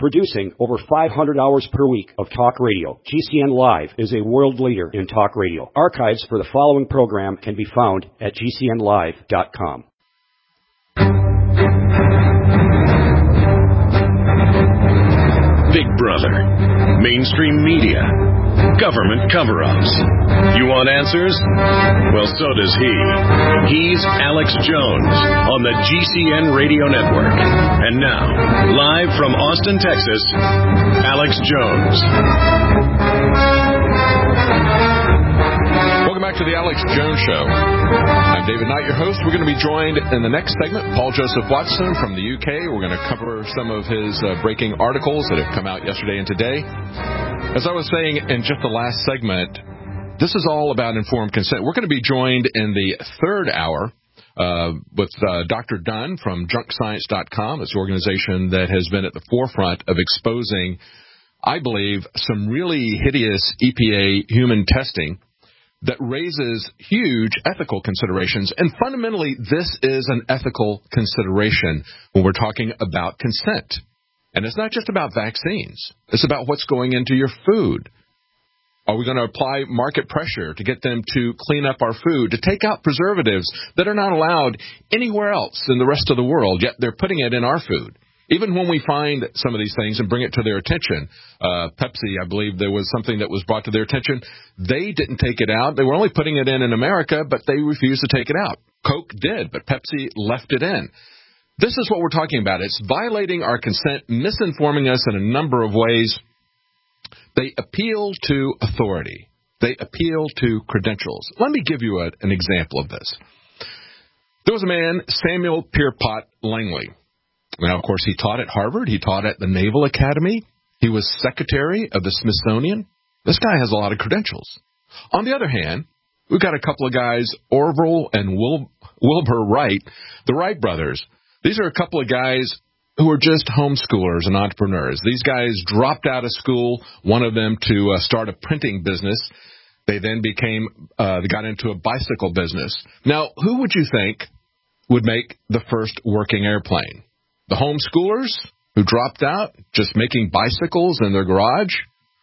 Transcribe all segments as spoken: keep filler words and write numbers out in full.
Producing over five hundred hours per week of talk radio, G C N Live is a world leader in talk radio. Archives for the following program can be found at G C N live dot com. Big Brother, mainstream media, government cover-ups. You want answers? Well, so does he. He's Alex Jones on the G C N Radio Network. And now, live from Austin, Texas, Alex Jones. Welcome back to the Alex Jones Show. I'm David Knight, your host. We're going to be joined in the next segment, Paul Joseph Watson from the U K. We're going to cover some of his uh, breaking articles that have come out yesterday and today. As I was saying in just the last segment, this is all about informed consent. We're going to be joined in the third hour uh, with uh, Doctor Dunn from junk science dot com. It's an organization that has been at the forefront of exposing, I believe, some really hideous E P A human testing that raises huge ethical considerations. And fundamentally, this is an ethical consideration when we're talking about consent. And it's not just about vaccines. It's about what's going into your food. Are we going to apply market pressure to get them to clean up our food, to take out preservatives that are not allowed anywhere else in the rest of the world, yet they're putting it in our food? Even when we find some of these things and bring it to their attention, uh, Pepsi, I believe there was something that was brought to their attention. They didn't take it out. They were only putting it in in America, but they refused to take it out. Coke did, but Pepsi left it in. This is what we're talking about. It's violating our consent, misinforming us in a number of ways. They appeal to authority. They appeal to credentials. Let me give you a, an example of this. There was a man, Samuel Pierpont Langley. Now, of course, he taught at Harvard. He taught at the Naval Academy. He was secretary of the Smithsonian. This guy has a lot of credentials. On the other hand, we've got a couple of guys, Orville and Wil- Wilbur Wright, the Wright brothers. These are a couple of guys who are just homeschoolers and entrepreneurs. These guys dropped out of school, one of them to uh, start a printing business. They then became, uh, they got into a bicycle business. Now, who would you think would make the first working airplane? The homeschoolers who dropped out, just making bicycles in their garage?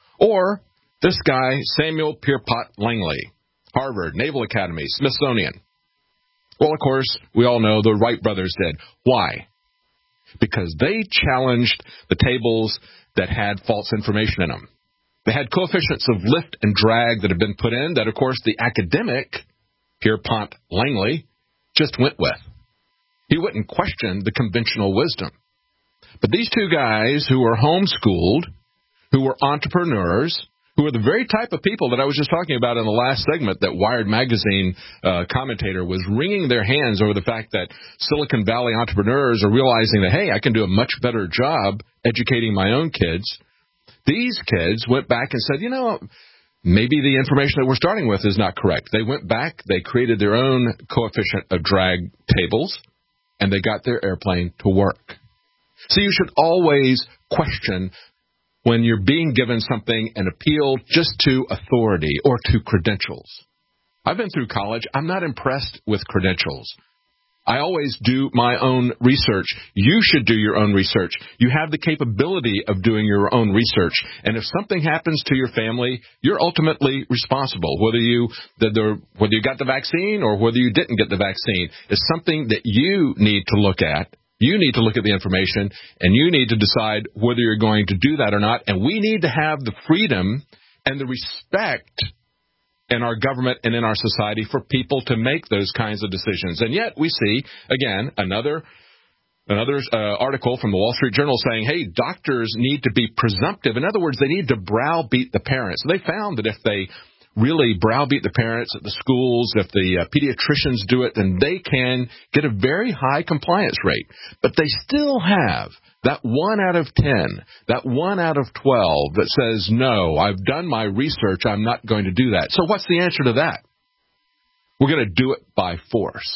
Or this guy, Samuel Pierpont Langley, Harvard, Naval Academy, Smithsonian? Well, of course, we all know the Wright brothers did. Why? Because they challenged the tables that had false information in them. They had coefficients of lift and drag that had been put in that, of course, the academic, Pierpont Langley, just went with. He wouldn't question the conventional wisdom. But these two guys who were homeschooled, who were entrepreneurs, who are the very type of people that I was just talking about in the last segment that Wired Magazine uh, commentator was wringing their hands over the fact that Silicon Valley entrepreneurs are realizing that, hey, I can do a much better job educating my own kids. These kids went back and said, you know, maybe the information that we're starting with is not correct. They went back, they created their own coefficient of drag tables, and they got their airplane to work. So you should always question when you're being given something and appeal just to authority or to credentials. I've been through college. I'm not impressed with credentials. I always do my own research. You should do your own research. You have the capability of doing your own research. And if something happens to your family, you're ultimately responsible. Whether you whether you got the vaccine or whether you didn't get the vaccine, it's something that you need to look at. You need to look at the information, and you need to decide whether you're going to do that or not. And we need to have the freedom and the respect in our government and in our society for people to make those kinds of decisions. And yet we see, again, another another uh, article from the Wall Street Journal saying, hey, doctors need to be presumptive. In other words, they need to browbeat the parents. They found that if they really browbeat the parents at the schools, if the uh, pediatricians do it, then they can get a very high compliance rate. But they still have that one out of ten, that one out of twelve that says, no, I've done my research, I'm not going to do that. So what's the answer to that? We're going to do it by force.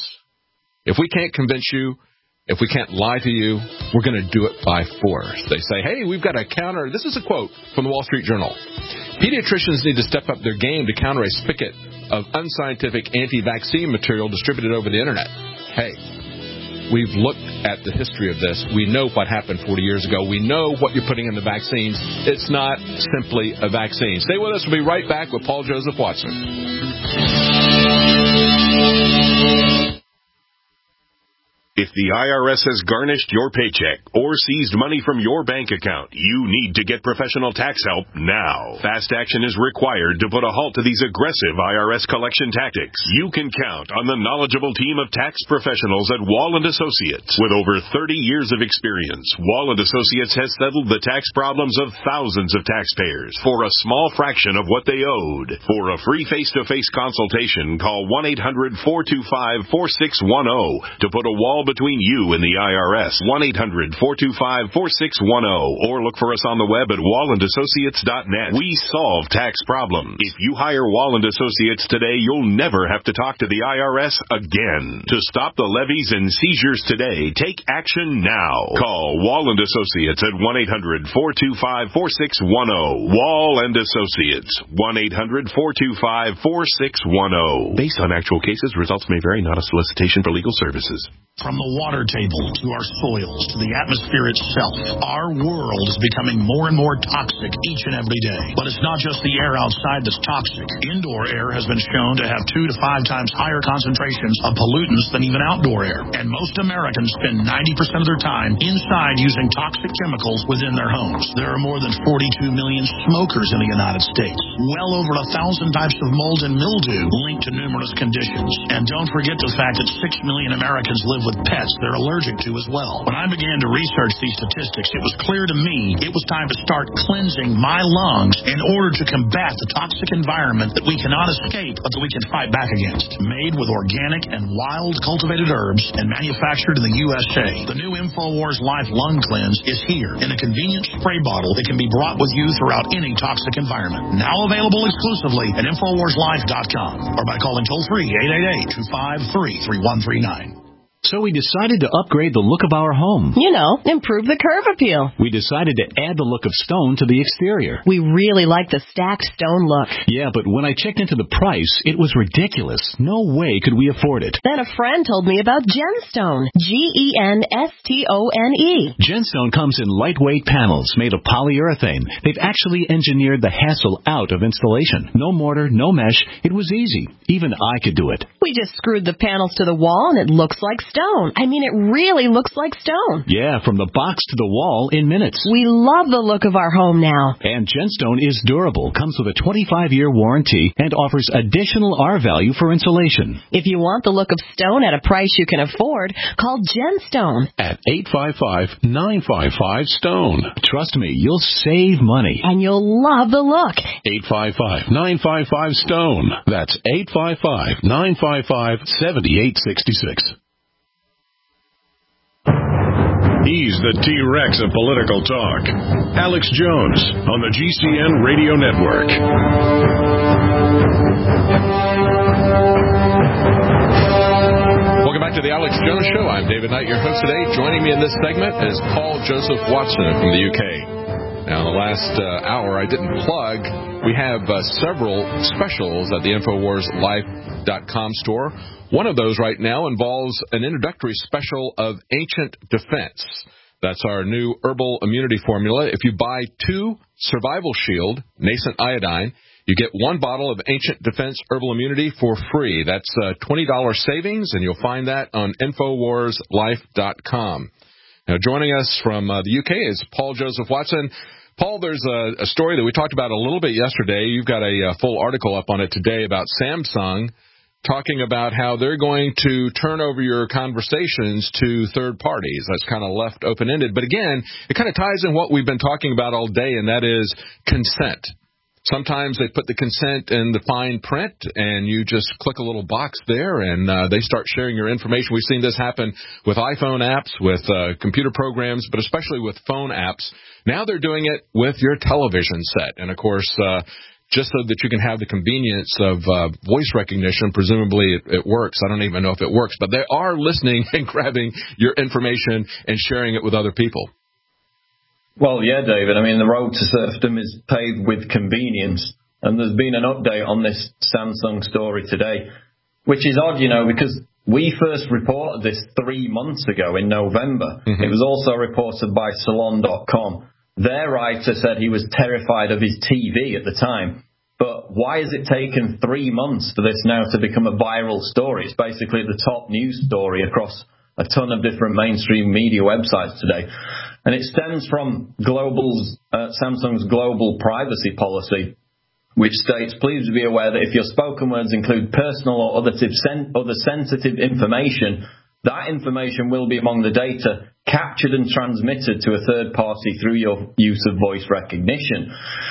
If we can't convince you, if we can't lie to you, we're going to do it by force. They say, hey, we've got to counter. This is a quote from the Wall Street Journal. Pediatricians need to step up their game to counter a spigot of unscientific anti-vaccine material distributed over the Internet. Hey, we've looked at the history of this. We know what happened forty years ago. We know what you're putting in the vaccines. It's not simply a vaccine. Stay with us. We'll be right back with Paul Joseph Watson. If the I R S has garnished your paycheck or seized money from your bank account, you need to get professional tax help now. Fast action is required to put a halt to these aggressive I R S collection tactics. You can count on the knowledgeable team of tax professionals at Wall and Associates. With over thirty years of experience, Wall and Associates has settled the tax problems of thousands of taxpayers for a small fraction of what they owed. For a free face-to-face consultation, call one eight hundred, four two five, four six one zero to put a wall between you and the I R S. one eight hundred, four two five, four six one zero or look for us on the web at wall and associates dot net. We solve tax problems. If you hire Wall and Associates today, you'll never have to talk to the I R S again. To stop the levies and seizures today, take action now. Call Wall and Associates at one eight hundred, four two five, four six one zero. Wall and Associates, one eight hundred, four two five, four six one zero. Based on actual cases, results may vary, not a solicitation for legal services. From the water table to our soils to the atmosphere itself, our world is becoming more and more toxic each and every day. But it's not just the air outside that's toxic. Indoor air has been shown to have two to five times higher concentrations of pollutants than even outdoor air. And most Americans spend ninety percent of their time inside using toxic chemicals within their homes. There are more than forty-two million smokers in the United States. Well over a thousand types of mold and mildew linked to numerous conditions. And don't forget the fact that six million Americans live with pets they're allergic to as well. When I began to research these statistics, it was clear to me it was time to start cleansing my lungs in order to combat the toxic environment that we cannot escape but that we can fight back against. Made with organic and wild cultivated herbs and manufactured in the U S A, the new InfoWars Life Lung Cleanse is here in a convenient spray bottle that can be brought with you throughout any toxic environment. Now available exclusively at infowars life dot com or by calling toll-free eight eight eight, two five three, three one three nine. So we decided to upgrade the look of our home. You know, improve the curve appeal. We decided to add the look of stone to the exterior. We really like the stacked stone look. Yeah, but when I checked into the price, it was ridiculous. No way could we afford it. Then a friend told me about Genstone. G E N S T O N E. Genstone comes in lightweight panels made of polyurethane. They've actually engineered the hassle out of installation. No mortar, no mesh. It was easy. Even I could do it. We just screwed the panels to the wall and it looks like stone. I mean, it really looks like stone. Yeah, from the box to the wall in minutes. We love the look of our home now. And Genstone is durable, comes with a twenty-five year warranty, and offers additional R value for insulation. If you want the look of stone at a price you can afford, call Genstone at eight five five, nine five five, STONE. Trust me, you'll save money. And you'll love the look. eight five five, nine five five, STONE. That's eight five five, nine five five, seven eight six six. He's the T-Rex of political talk. Alex Jones on the G C N Radio Network. Welcome back to the Alex Jones Show. I'm David Knight, your host today. Joining me in this segment is Paul Joseph Watson from the U K. Now, in the last uh, hour, I didn't plug. We have uh, several specials at the infowars life dot com store. One of those right now involves an introductory special of Ancient Defense. That's our new herbal immunity formula. If you buy two Survival Shield Nascent Iodine, you get one bottle of Ancient Defense Herbal Immunity for free. That's uh, twenty dollars savings, and you'll find that on infowars life dot com. Now, joining us from uh, the U K is Paul Joseph Watson. Paul, there's a, a story that we talked about a little bit yesterday. You've got a, a full article up on it today about Samsung talking about how they're going to turn over your conversations to third parties. That's kind of left open-ended. But again, it kind of ties in what we've been talking about all day, and that is consent. Sometimes they put the consent in the fine print, and you just click a little box there, and uh, they start sharing your information. We've seen this happen with iPhone apps, with uh, computer programs, but especially with phone apps. Now they're doing it with your television set. And, of course, uh, just so that you can have the convenience of uh, voice recognition. Presumably it, it works. I don't even know if it works. But they are listening and grabbing your information and sharing it with other people. Well, yeah, David. I mean, the road to serfdom is paved with convenience. And there's been an update on this Samsung story today, which is odd, you know, because we first reported this three months ago in November. Mm-hmm. It was also reported by Salon dot com. Their writer said he was terrified of his T V at the time. But why has it taken three months for this now to become a viral story? It's basically the top news story across a ton of different mainstream media websites today. And it stems from Global's, uh, Samsung's global privacy policy, which states, please be aware that if your spoken words include personal or other, sen- other sensitive information, that information will be among the data captured and transmitted to a third party through your use of voice recognition.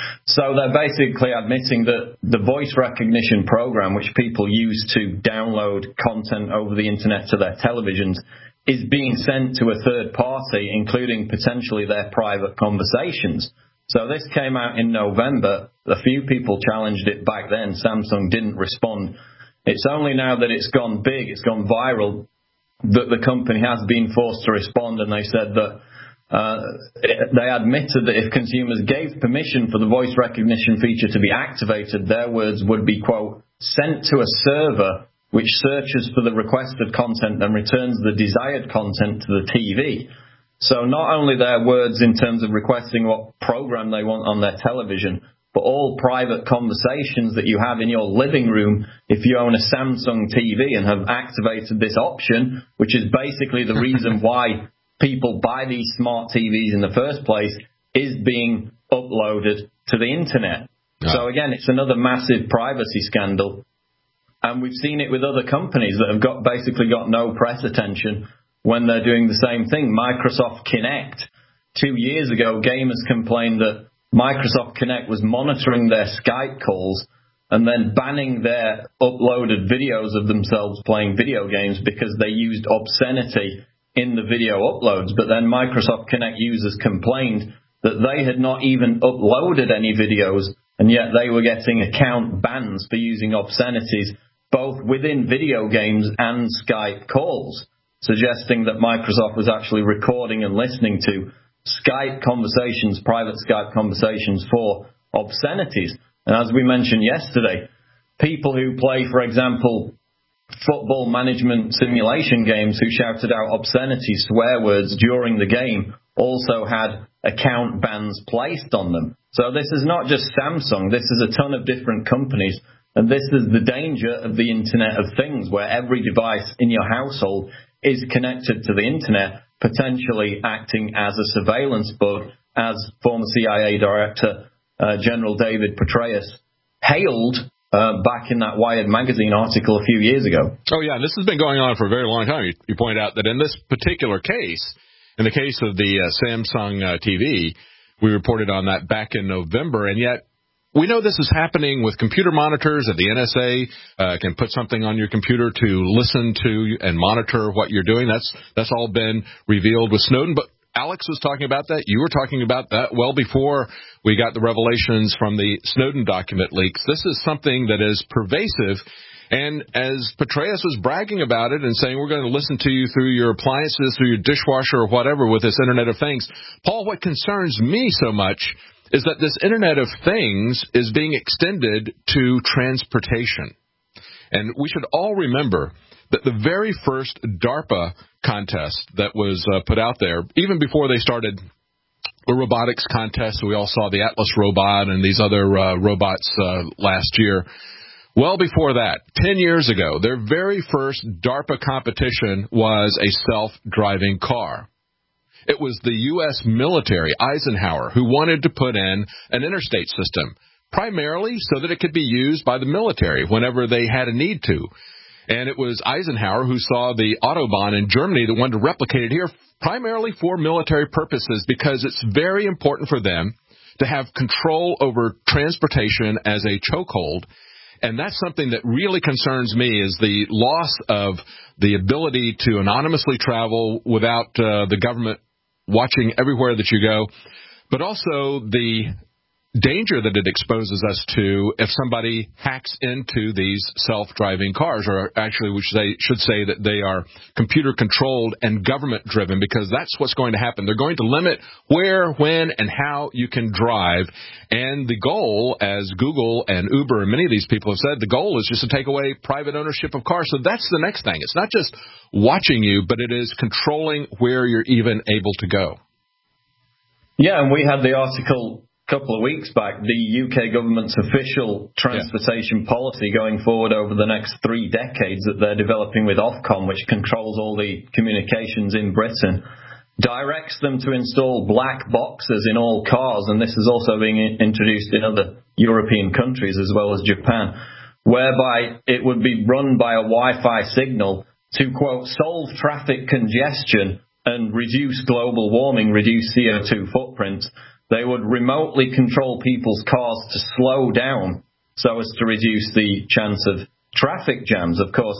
So they're basically admitting that the voice recognition program, which people use to download content over the internet to their televisions, is being sent to a third party, including potentially their private conversations. So this came out in November. A few people challenged it back then. Samsung didn't respond. It's only now that it's gone big, it's gone viral, that the company has been forced to respond, and they said that uh, they admitted that if consumers gave permission for the voice recognition feature to be activated, their words would be, quote, sent to a server which searches for the requested content and returns the desired content to the T V. So not only their words in terms of requesting what program they want on their television, but all private conversations that you have in your living room if you own a Samsung T V and have activated this option, which is basically the reason why people buy these smart T Vs in the first place, is being uploaded to the internet. Yeah. So again, it's another massive privacy scandal. And we've seen it with other companies that have got basically got no press attention when they're doing the same thing. Microsoft Kinect. Two years ago, gamers complained that Microsoft Kinect was monitoring their Skype calls and then banning their uploaded videos of themselves playing video games because they used obscenity in the video uploads. But then Microsoft Kinect users complained that they had not even uploaded any videos, and yet they were getting account bans for using obscenities both within video games and Skype calls, suggesting that Microsoft was actually recording and listening to Skype conversations, private Skype conversations for obscenities. And as we mentioned yesterday, people who play, for example, football management simulation games who shouted out obscenity swear words during the game also had account bans placed on them. So this is not just Samsung, this is a ton of different companies. And this is the danger of the Internet of Things, where every device in your household is connected to the Internet, potentially acting as a surveillance bug, as former C I A Director uh, General David Petraeus hailed uh, back in that Wired magazine article a few years ago. Oh, yeah, this has been going on for a very long time. You, you point out that in this particular case, in the case of the uh, Samsung uh, T V, we reported on that back in November, and yet we know this is happening with computer monitors, that the N S A uh, can put something on your computer to listen to and monitor what you're doing. That's that's all been revealed with Snowden. But Alex was talking about that. You were talking about that well before we got the revelations from the Snowden document leaks. This is something that is pervasive. And as Petraeus was bragging about it and saying, we're going to listen to you through your appliances, through your dishwasher or whatever with this Internet of Things. Paul, what concerns me so much is that this Internet of Things is being extended to transportation. And we should all remember that the very first DARPA contest that was uh, put out there, even before they started the robotics contest, we all saw the Atlas robot and these other uh, robots uh, last year. Well before that, ten years ago, their very first DARPA competition was a self-driving car. It was the U S military, Eisenhower, who wanted to put in an interstate system, primarily so that it could be used by the military whenever they had a need to. And it was Eisenhower who saw the Autobahn in Germany that wanted to replicate it here, primarily for military purposes, because it's very important for them to have control over transportation as a chokehold. And that's something that really concerns me, is the loss of the ability to anonymously travel without uh, the government watching everywhere that you go, but also the danger that it exposes us to if somebody hacks into these self-driving cars, or actually we should say, should say that they are computer-controlled and government-driven, because that's what's going to happen. They're going to limit where, when, and how you can drive. And the goal, as Google and Uber and many of these people have said, the goal is just to take away private ownership of cars. So that's the next thing. It's not just watching you, but it is controlling where you're even able to go. Yeah, and we had the article a couple of weeks back, the U K government's official transportation yeah. policy going forward over the next three decades that they're developing with Ofcom, which controls all the communications in Britain, directs them to install black boxes in all cars, and this is also being introduced in other European countries as well as Japan, whereby it would be run by a Wi-Fi signal to, quote, solve traffic congestion and reduce global warming, reduce C O two footprints. They would remotely control people's cars to slow down so as to reduce the chance of traffic jams. Of course,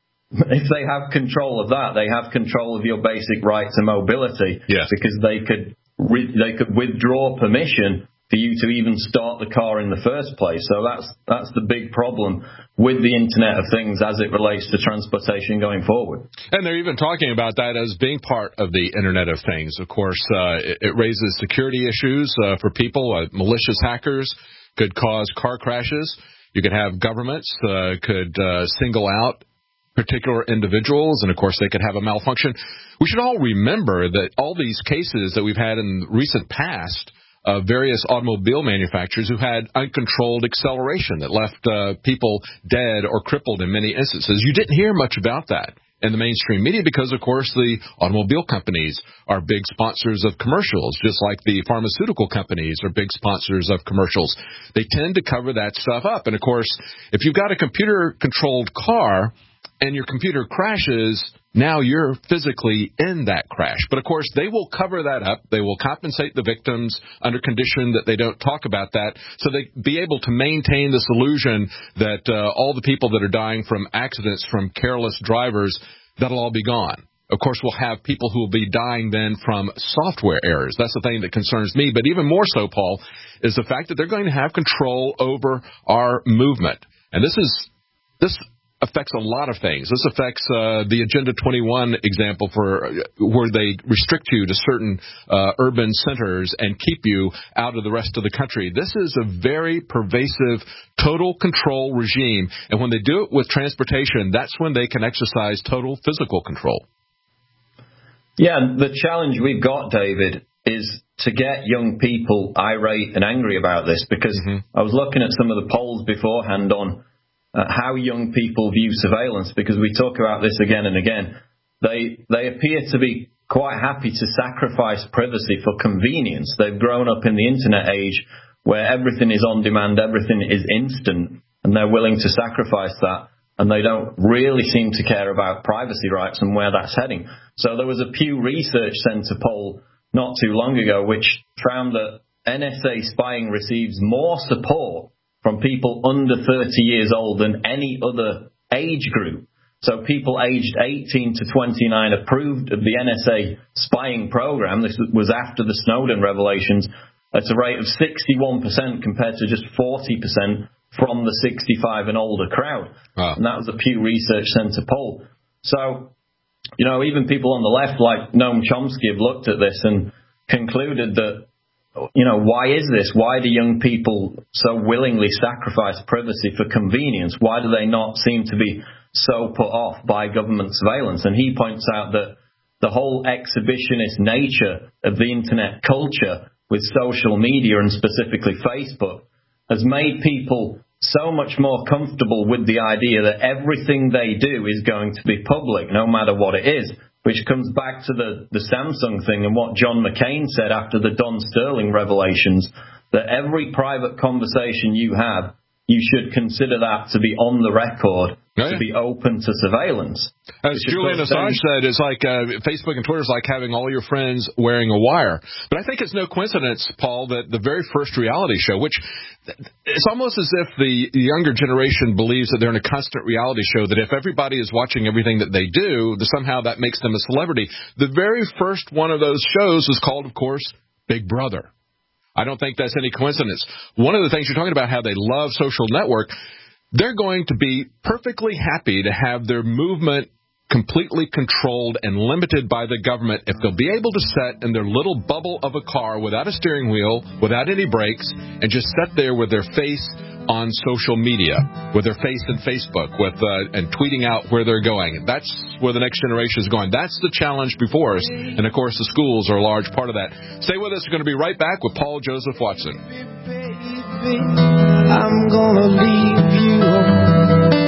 if they have control of that, they have control of your basic right to mobility, yes. because they could re- they could withdraw permission for you to even start the car in the first place. So that's that's the big problem with the Internet of Things as it relates to transportation going forward. And they're even talking about that as being part of the Internet of Things. Of course, uh, it, it raises security issues uh, for people. Uh, malicious hackers could cause car crashes. You could have governments uh, could uh, single out particular individuals, and of course they could have a malfunction. We should all remember that all these cases that we've had in the recent past of various automobile manufacturers who had uncontrolled acceleration that left uh, people dead or crippled in many instances. You didn't hear much about that in the mainstream media because, of course, the automobile companies are big sponsors of commercials, just like the pharmaceutical companies are big sponsors of commercials. They tend to cover that stuff up. And, of course, if you've got a computer-controlled car and your computer crashes, now you're physically in that crash. But, of course, they will cover that up. They will compensate the victims under condition that they don't talk about that, so they be able to maintain this illusion that uh, all the people that are dying from accidents from careless drivers, that'll all be gone. Of course, we'll have people who will be dying then from software errors. That's the thing that concerns me. But even more so, Paul, is the fact that they're going to have control over our movement. And this is this affects a lot of things. This affects uh, the Agenda twenty-one example for uh, where they restrict you to certain uh, urban centers and keep you out of the rest of the country. This is a very pervasive total control regime. And when they do it with transportation, that's when they can exercise total physical control. Yeah, the challenge we've got, David, is to get young people irate and angry about this, because mm-hmm. I was looking at some of the polls beforehand on Uh, how young people view surveillance, because we talk about this again and again. They they appear to be quite happy to sacrifice privacy for convenience. They've grown up in the internet age where everything is on demand, everything is instant, and they're willing to sacrifice that, and they don't really seem to care about privacy rights and where that's heading. So there was a Pew Research Center poll not too long ago which found that N S A spying receives more support from people under thirty years old than any other age group. So people aged eighteen to twenty-nine approved of the N S A spying program. This was after the Snowden revelations, at a rate of sixty-one percent compared to just forty percent from the sixty-five and older crowd. Wow. And that was the Pew Research Center poll. So, you know, even people on the left like Noam Chomsky have looked at this and concluded that, you know, why is this? Why do young people so willingly sacrifice privacy for convenience? Why do they not seem to be so put off by government surveillance? And he points out that the whole exhibitionist nature of the internet culture with social media, and specifically Facebook, has made people so much more comfortable with the idea that everything they do is going to be public, no matter what it is. Which comes back to the, the Samsung thing and what John McCain said after the Don Sterling revelations, that every private conversation you have, you should consider that to be on the record, oh, yeah. to be open to surveillance. As Julian Assange said, it's like uh, Facebook and Twitter is like having all your friends wearing a wire. But I think it's no coincidence, Paul, that the very first reality show, which it's almost as if the younger generation believes that they're in a constant reality show, that if everybody is watching everything that they do, that somehow that makes them a celebrity. The very first one of those shows was called, of course, Big Brother. I don't think that's any coincidence. One of the things you're talking about, how they love social network, they're going to be perfectly happy to have their movement completely controlled and limited by the government if they'll be able to sit in their little bubble of a car without a steering wheel, without any brakes, and just sit there with their face on social media, with their face in Facebook, with uh, and tweeting out where they're going. That's where the next generation is going. That's the challenge before us. And, of course, the schools are a large part of that. Stay with us. We're going to be right back with Paul Joseph Watson. Baby, I'm going to leave you.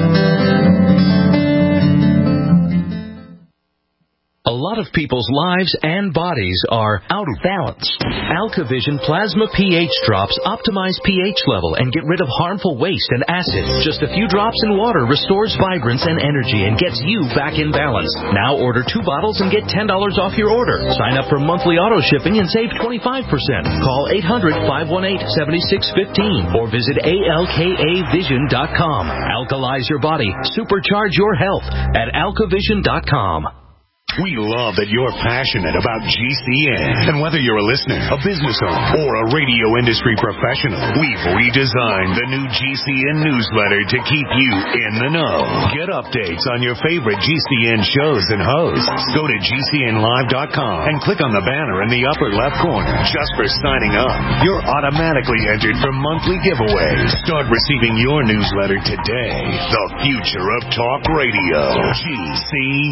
A lot of people's lives and bodies are out of balance. AlkaVision Plasma pH drops optimize pH level and get rid of harmful waste and acid. Just a few drops in water restores vibrance and energy and gets you back in balance. Now order two bottles and get ten dollars off your order. Sign up for monthly auto shipping and save twenty-five percent. Call eight hundred, five one eight, seven six one five or visit A L K A vision dot com. Alkalize your body. Supercharge your health at alka vision dot com. We love that you're passionate about G C N. And whether you're a listener, a business owner, or a radio industry professional, we've redesigned the new G C N newsletter to keep you in the know. Get updates on your favorite G C N shows and hosts. Go to G C N live dot com and click on the banner in the upper left corner. Just for signing up, you're automatically entered for monthly giveaways. Start receiving your newsletter today. The future of talk radio. G C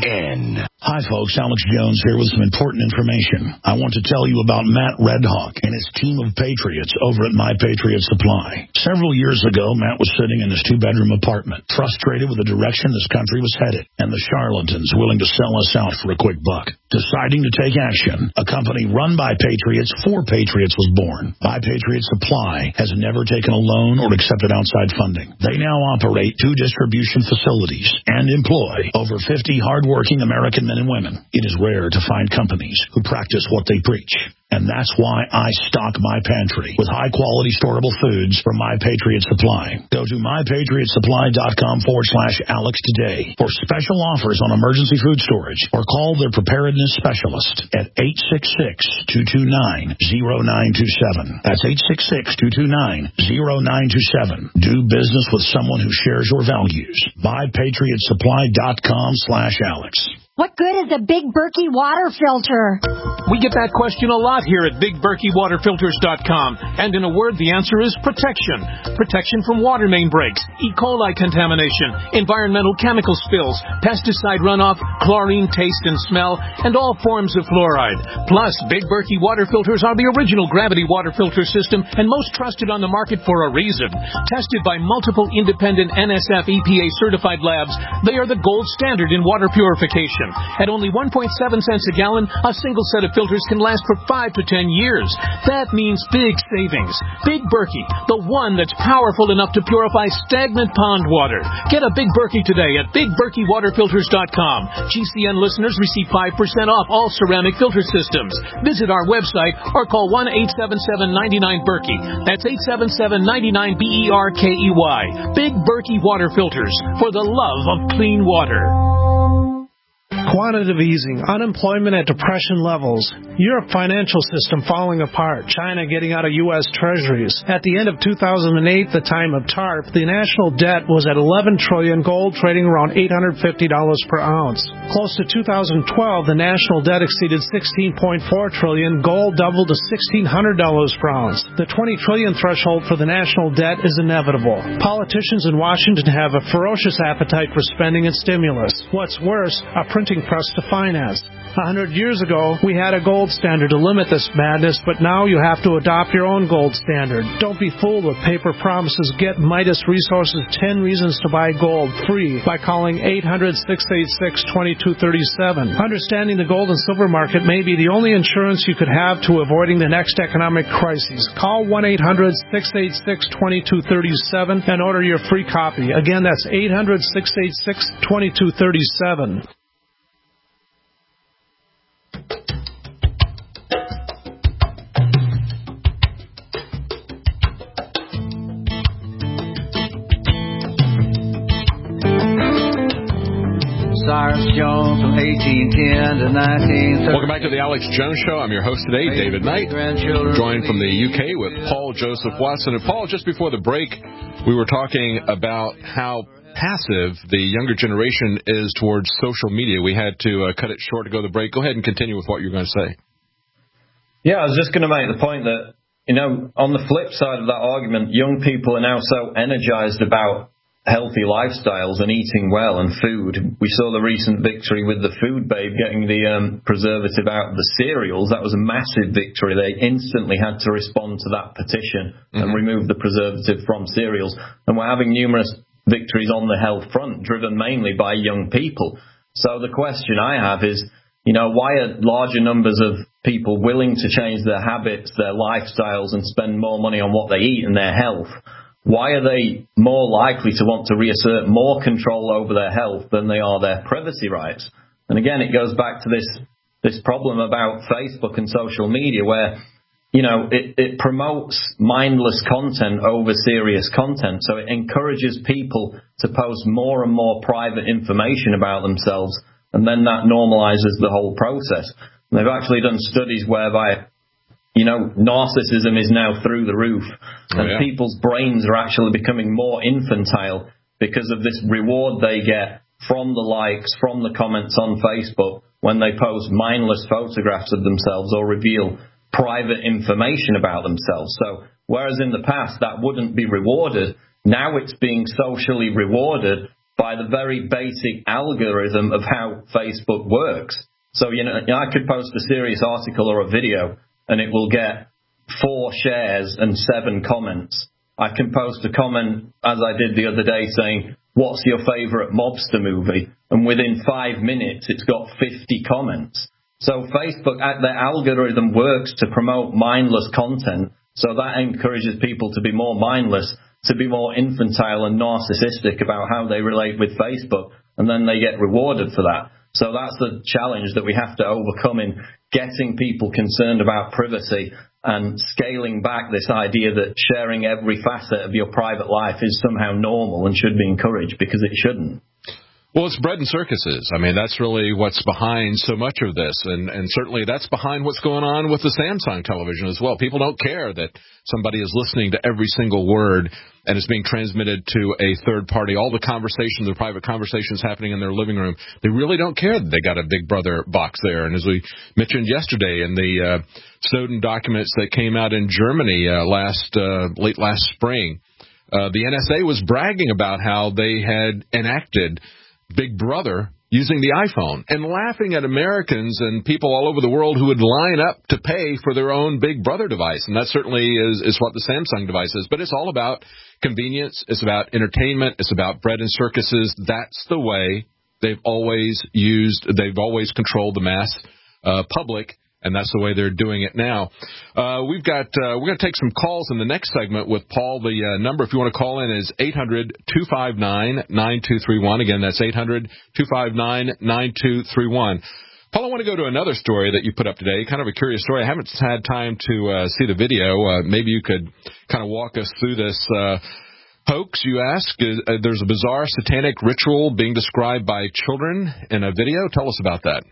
N. Hi, folks. Alex Jones here with some important information. I want to tell you about Matt Redhawk and his team of patriots over at My Patriot Supply. Several years ago, Matt was sitting in his two-bedroom apartment, frustrated with the direction this country was headed and the charlatans willing to sell us out for a quick buck. Deciding to take action, a company run by patriots for patriots was born. My Patriot Supply has never taken a loan or accepted outside funding. They now operate two distribution facilities and employ over fifty hardworking American men and women. It is rare to find companies who practice what they preach. And that's why I stock my pantry with high-quality storable foods from My Patriot Supply. Go to my patriot supply dot com forward slash Alex today for special offers on emergency food storage or call their preparedness specialist at eight six six, two two nine, zero nine two seven. That's eight six six, two two nine, zero nine two seven. Do business with someone who shares your values. my patriot supply dot com slash Alex. What good is a Big Berkey water filter? We get that question a lot here at big berkey water filters dot com. And in a word, the answer is protection. Protection from water main breaks, E. coli contamination, environmental chemical spills, pesticide runoff, chlorine taste and smell, and all forms of fluoride. Plus, Big Berkey water filters are the original gravity water filter system and most trusted on the market for a reason. Tested by multiple independent N S F E P A certified labs, they are the gold standard in water purification. At only one point seven cents a gallon, a single set of filters can last for five to ten years. That means big savings. Big Berkey, the one that's powerful enough to purify stagnant pond water. Get a Big Berkey today at big berkey water filters dot com. G C N listeners receive five percent off all ceramic filter systems. Visit our website or call one eight seven seven, nine nine, Berkey. That's eight seven seven, nine nine, B E R K E Y. Big Berkey water filters for the love of clean water. Quantitative easing, unemployment at depression levels, Europe financial system falling apart, China getting out of U S treasuries. At the end of two thousand eight, the time of TARP, the national debt was at eleven trillion dollars, gold trading around eight hundred fifty dollars per ounce. Close to two thousand twelve, the national debt exceeded sixteen point four trillion dollars, gold doubled to sixteen hundred dollars per ounce. The twenty trillion dollars threshold for the national debt is inevitable. Politicians in Washington have a ferocious appetite for spending and stimulus. What's worse, a printing press to finance. A hundred years ago, we had a gold standard to limit this madness, but now you have to adopt your own gold standard. Don't be fooled with paper promises. Get Midas Resources ten Reasons to Buy Gold free by calling eight hundred, six eight six, two two three seven. Understanding the gold and silver market may be the only insurance you could have to avoiding the next economic crisis. Call one eight hundred, six eight six, two two three seven and order your free copy. Again, that's eight hundred, six eight six, two two three seven. Sorry. Alex Jones from eighteen ten to nineteen thirty. Welcome back to the Alex Jones Show. I'm your host today, David Knight, joined from the U K with Paul Joseph Watson. And Paul, just before the break, we were talking about how passive the younger generation is towards social media. We had to uh, cut it short to go to the break. Go ahead and continue with what you were going to say. Yeah, I was just going to make the point that, you know, on the flip side of that argument, young people are now so energized about healthy lifestyles and eating well and food. We saw the recent victory with the Food Babe getting the um, preservative out of the cereals. That was a massive victory. They instantly had to respond to that petition mm-hmm. and remove the preservative from cereals. And we're having numerous victories on the health front, driven mainly by young people. So the question I have is, you know, why are larger numbers of people willing to change their habits, their lifestyles, and spend more money on what they eat and their health? Why are they more likely to want to reassert more control over their health than they are their privacy rights? And again, it goes back to this this problem about Facebook and social media where, you know, it, it promotes mindless content over serious content. So it encourages people to post more and more private information about themselves, and then that normalizes the whole process. And they've actually done studies whereby, you know, narcissism is now through the roof, and oh, yeah. people's brains are actually becoming more infantile because of this reward they get from the likes, from the comments on Facebook when they post mindless photographs of themselves or reveal private information about themselves. So whereas in the past that wouldn't be rewarded, now it's being socially rewarded by the very basic algorithm of how Facebook works. So, you know, I could post a serious article or a video and it will get four shares and seven comments. I can post a comment, as I did the other day, saying, what's your favorite mobster movie? And within five minutes, it's got fifty comments. So Facebook, their algorithm works to promote mindless content. So that encourages people to be more mindless, to be more infantile and narcissistic about how they relate with Facebook. And then they get rewarded for that. So that's the challenge that we have to overcome in getting people concerned about privacy and scaling back this idea that sharing every facet of your private life is somehow normal and should be encouraged, because it shouldn't. Well, it's bread and circuses. I mean, that's really what's behind so much of this. And, and certainly that's behind what's going on with the Samsung television as well. People don't care that somebody is listening to every single word and it's being transmitted to a third party. All the conversations, the private conversations happening in their living room, they really don't care that they got a Big Brother box there. And as we mentioned yesterday in the uh, Snowden documents that came out in Germany uh, last uh, late last spring, uh, the N S A was bragging about how they had enacted Big Brother using the iPhone and laughing at Americans and people all over the world who would line up to pay for their own Big Brother device. And that certainly is, is what the Samsung device is. But it's all about convenience. It's about entertainment. It's about bread and circuses. That's the way they've always used, they've always controlled the mass uh, public. And that's the way they're doing it now. Uh, we've got, uh, we're going to take some calls in the next segment with Paul. The uh, number, if you want to call in, is eight hundred, two five nine, nine two three one. Again, that's eight hundred, two five nine, nine two three one. Paul, I want to go to another story that you put up today, kind of a curious story. I haven't had time to uh, see the video. Uh, maybe you could kind of walk us through this uh, hoax, you ask. Uh, there's a bizarre satanic ritual being described by children in a video. Tell us about that.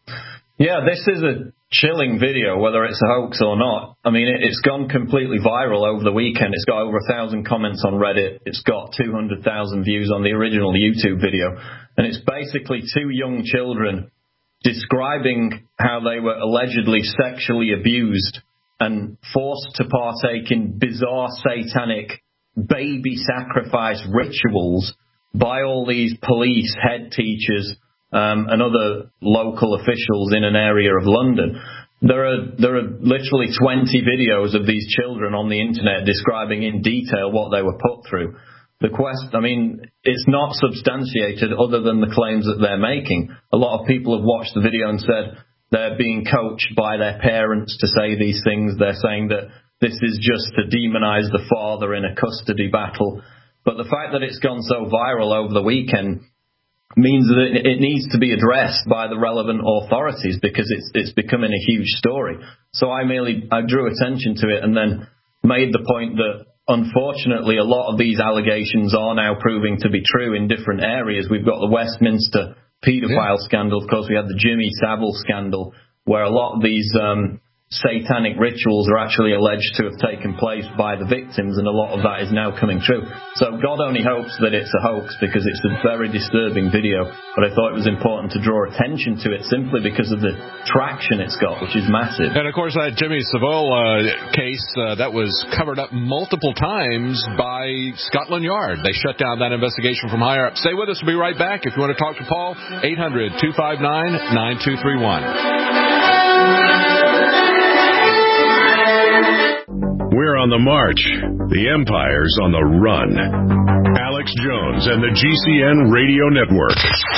Yeah, this is a chilling video, whether it's a hoax or not. I mean, it, it's gone completely viral over the weekend. It's got over a thousand comments on Reddit. It's got two hundred thousand views on the original YouTube video. And it's basically two young children describing how they were allegedly sexually abused and forced to partake in bizarre satanic baby sacrifice rituals by all these police, head teachers, Um, and other local officials in an area of London. There are there are literally twenty videos of these children on the internet describing in detail what they were put through. The quest, I mean, it's not substantiated other than the claims that they're making. A lot of people have watched the video and said they're being coached by their parents to say these things. They're saying that this is just to demonize the father in a custody battle. But the fact that it's gone so viral over the weekend means that it needs to be addressed by the relevant authorities, because it's it's becoming a huge story. So I merely I drew attention to it and then made the point that unfortunately a lot of these allegations are now proving to be true in different areas. We've got the Westminster paedophile Yeah. scandal. Of course, we had the Jimmy Savile scandal, where a lot of these um, satanic rituals are actually alleged to have taken place by the victims, and a lot of that is now coming true. So God only hopes that it's a hoax, because it's a very disturbing video, but I thought it was important to draw attention to it simply because of the traction it's got, which is massive. And, of course, that Jimmy Savile uh, case, uh, that was covered up multiple times by Scotland Yard. They shut down that investigation from higher up. Stay with us. We'll be right back. If you want to talk to Paul, eight hundred, two five nine, nine two three one. We're on the march. The Empire's on the run. Alex Jones and the G C N Radio Network.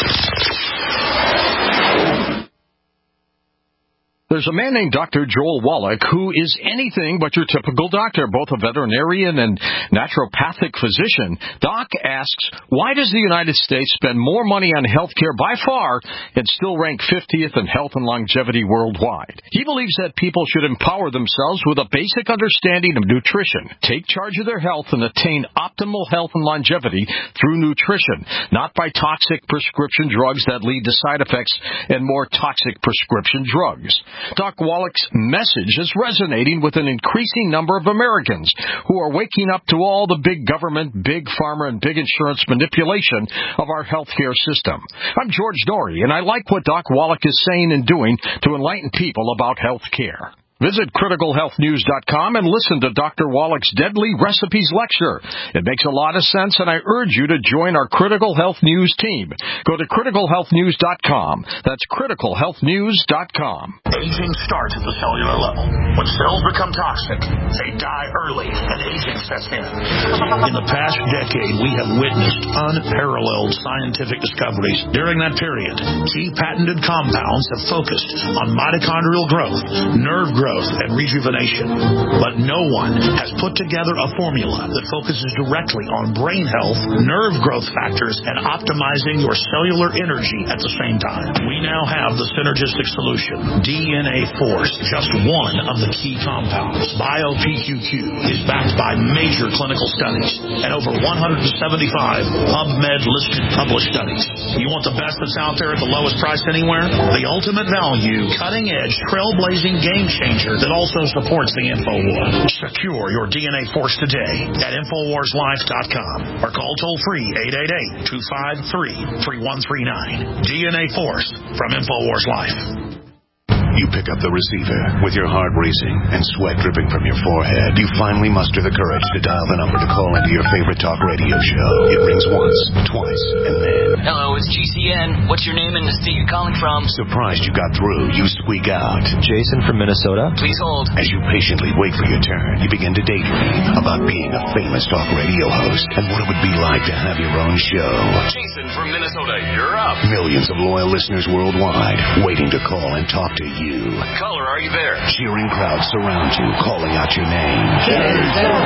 There's a man named Doctor Joel Wallach who is anything but your typical doctor, both a veterinarian and naturopathic physician. Doc asks, why does the United States spend more money on health care by far and still rank fiftieth in health and longevity worldwide? He believes that people should empower themselves with a basic understanding of nutrition, take charge of their health, and attain optimal health and longevity through nutrition, not by toxic prescription drugs that lead to side effects and more toxic prescription drugs. Doc Wallach's message is resonating with an increasing number of Americans who are waking up to all the big government, big pharma, and big insurance manipulation of our healthcare system. I'm George Dory, and I like what Doc Wallach is saying and doing to enlighten people about health care. Visit critical health news dot com and listen to Doctor Wallach's Deadly Recipes lecture. It makes a lot of sense, and I urge you to join our Critical Health News team. Go to critical health news dot com. That's critical health news dot com. Aging starts at the cellular level. When cells become toxic, they die early, and aging sets in. In the past decade, we have witnessed unparalleled scientific discoveries. During that period, key patented compounds have focused on mitochondrial growth, nerve growth, and rejuvenation. But no one has put together a formula that focuses directly on brain health, nerve growth factors, and optimizing your cellular energy at the same time. We now have the synergistic solution, D N A Force, just one of the key compounds. BioPQQ is backed by major clinical studies and over one hundred seventy-five PubMed-listed published studies. You want the best that's out there at the lowest price anywhere? The ultimate value, cutting-edge, trailblazing game changer that also supports the InfoWar. Secure your D N A Force today at infowars life dot com or call toll-free eight eight eight, two five three, three one three nine. D N A Force from InfoWars Life. You pick up the receiver with your heart racing and sweat dripping from your forehead. You finally muster the courage to dial the number to call into your favorite talk radio show. It rings once, twice, and then... Hello, it's G C N. What's your name and the state you're calling from? Surprised you got through, you squeak out. Jason from Minnesota. Please hold. As you patiently wait for your turn, you begin to daydream about being a famous talk radio host and what it would be like to have your own show. Jason from Minnesota, you're up. Millions of loyal listeners worldwide waiting to call and talk to you. Caller, are you there? Cheering crowds surround you, calling out your name. Jason!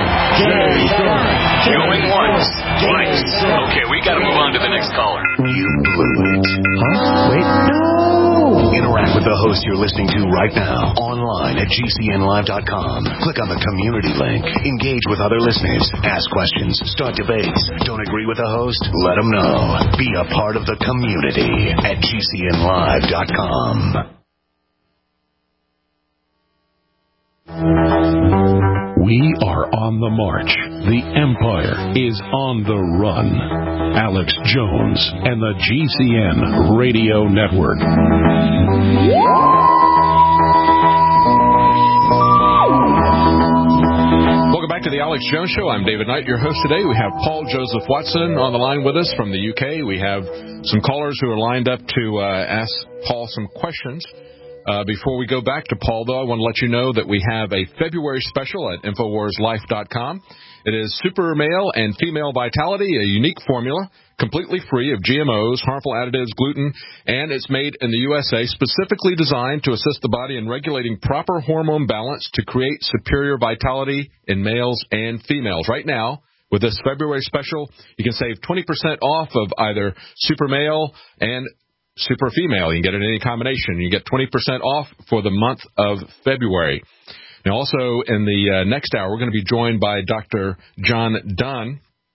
Jason! Going once, twice. Okay, we gotta move on to the next caller. You blew it. Huh? Wait, no! Interact with the host you're listening to right now, online at G C N live dot com. Click on the community link. Engage with other listeners. Ask questions. Start debates. Don't agree with the host? Let them know. Be a part of the community at G C N live dot com. We are on the march. The Empire is on the run. Alex Jones and the G C N Radio Network. Welcome back to the Alex Jones Show. I'm David Knight, your host today. We have Paul Joseph Watson on the line with us from the U K. We have some callers who are lined up to uh, ask Paul some questions. Uh, before we go back to Paul, though, I want to let you know that we have a February special at infowars life dot com. It is Super Male and Female Vitality, a unique formula, completely free of G M Os, harmful additives, gluten, and it's made in the U S A, specifically designed to assist the body in regulating proper hormone balance to create superior vitality in males and females. Right now, with this February special, you can save twenty percent off of either Super Male and Super Female. You can get it in any combination. You get twenty percent off for the month of February. Now, also in the uh, next hour, we're going to be joined by Doctor John Dunn.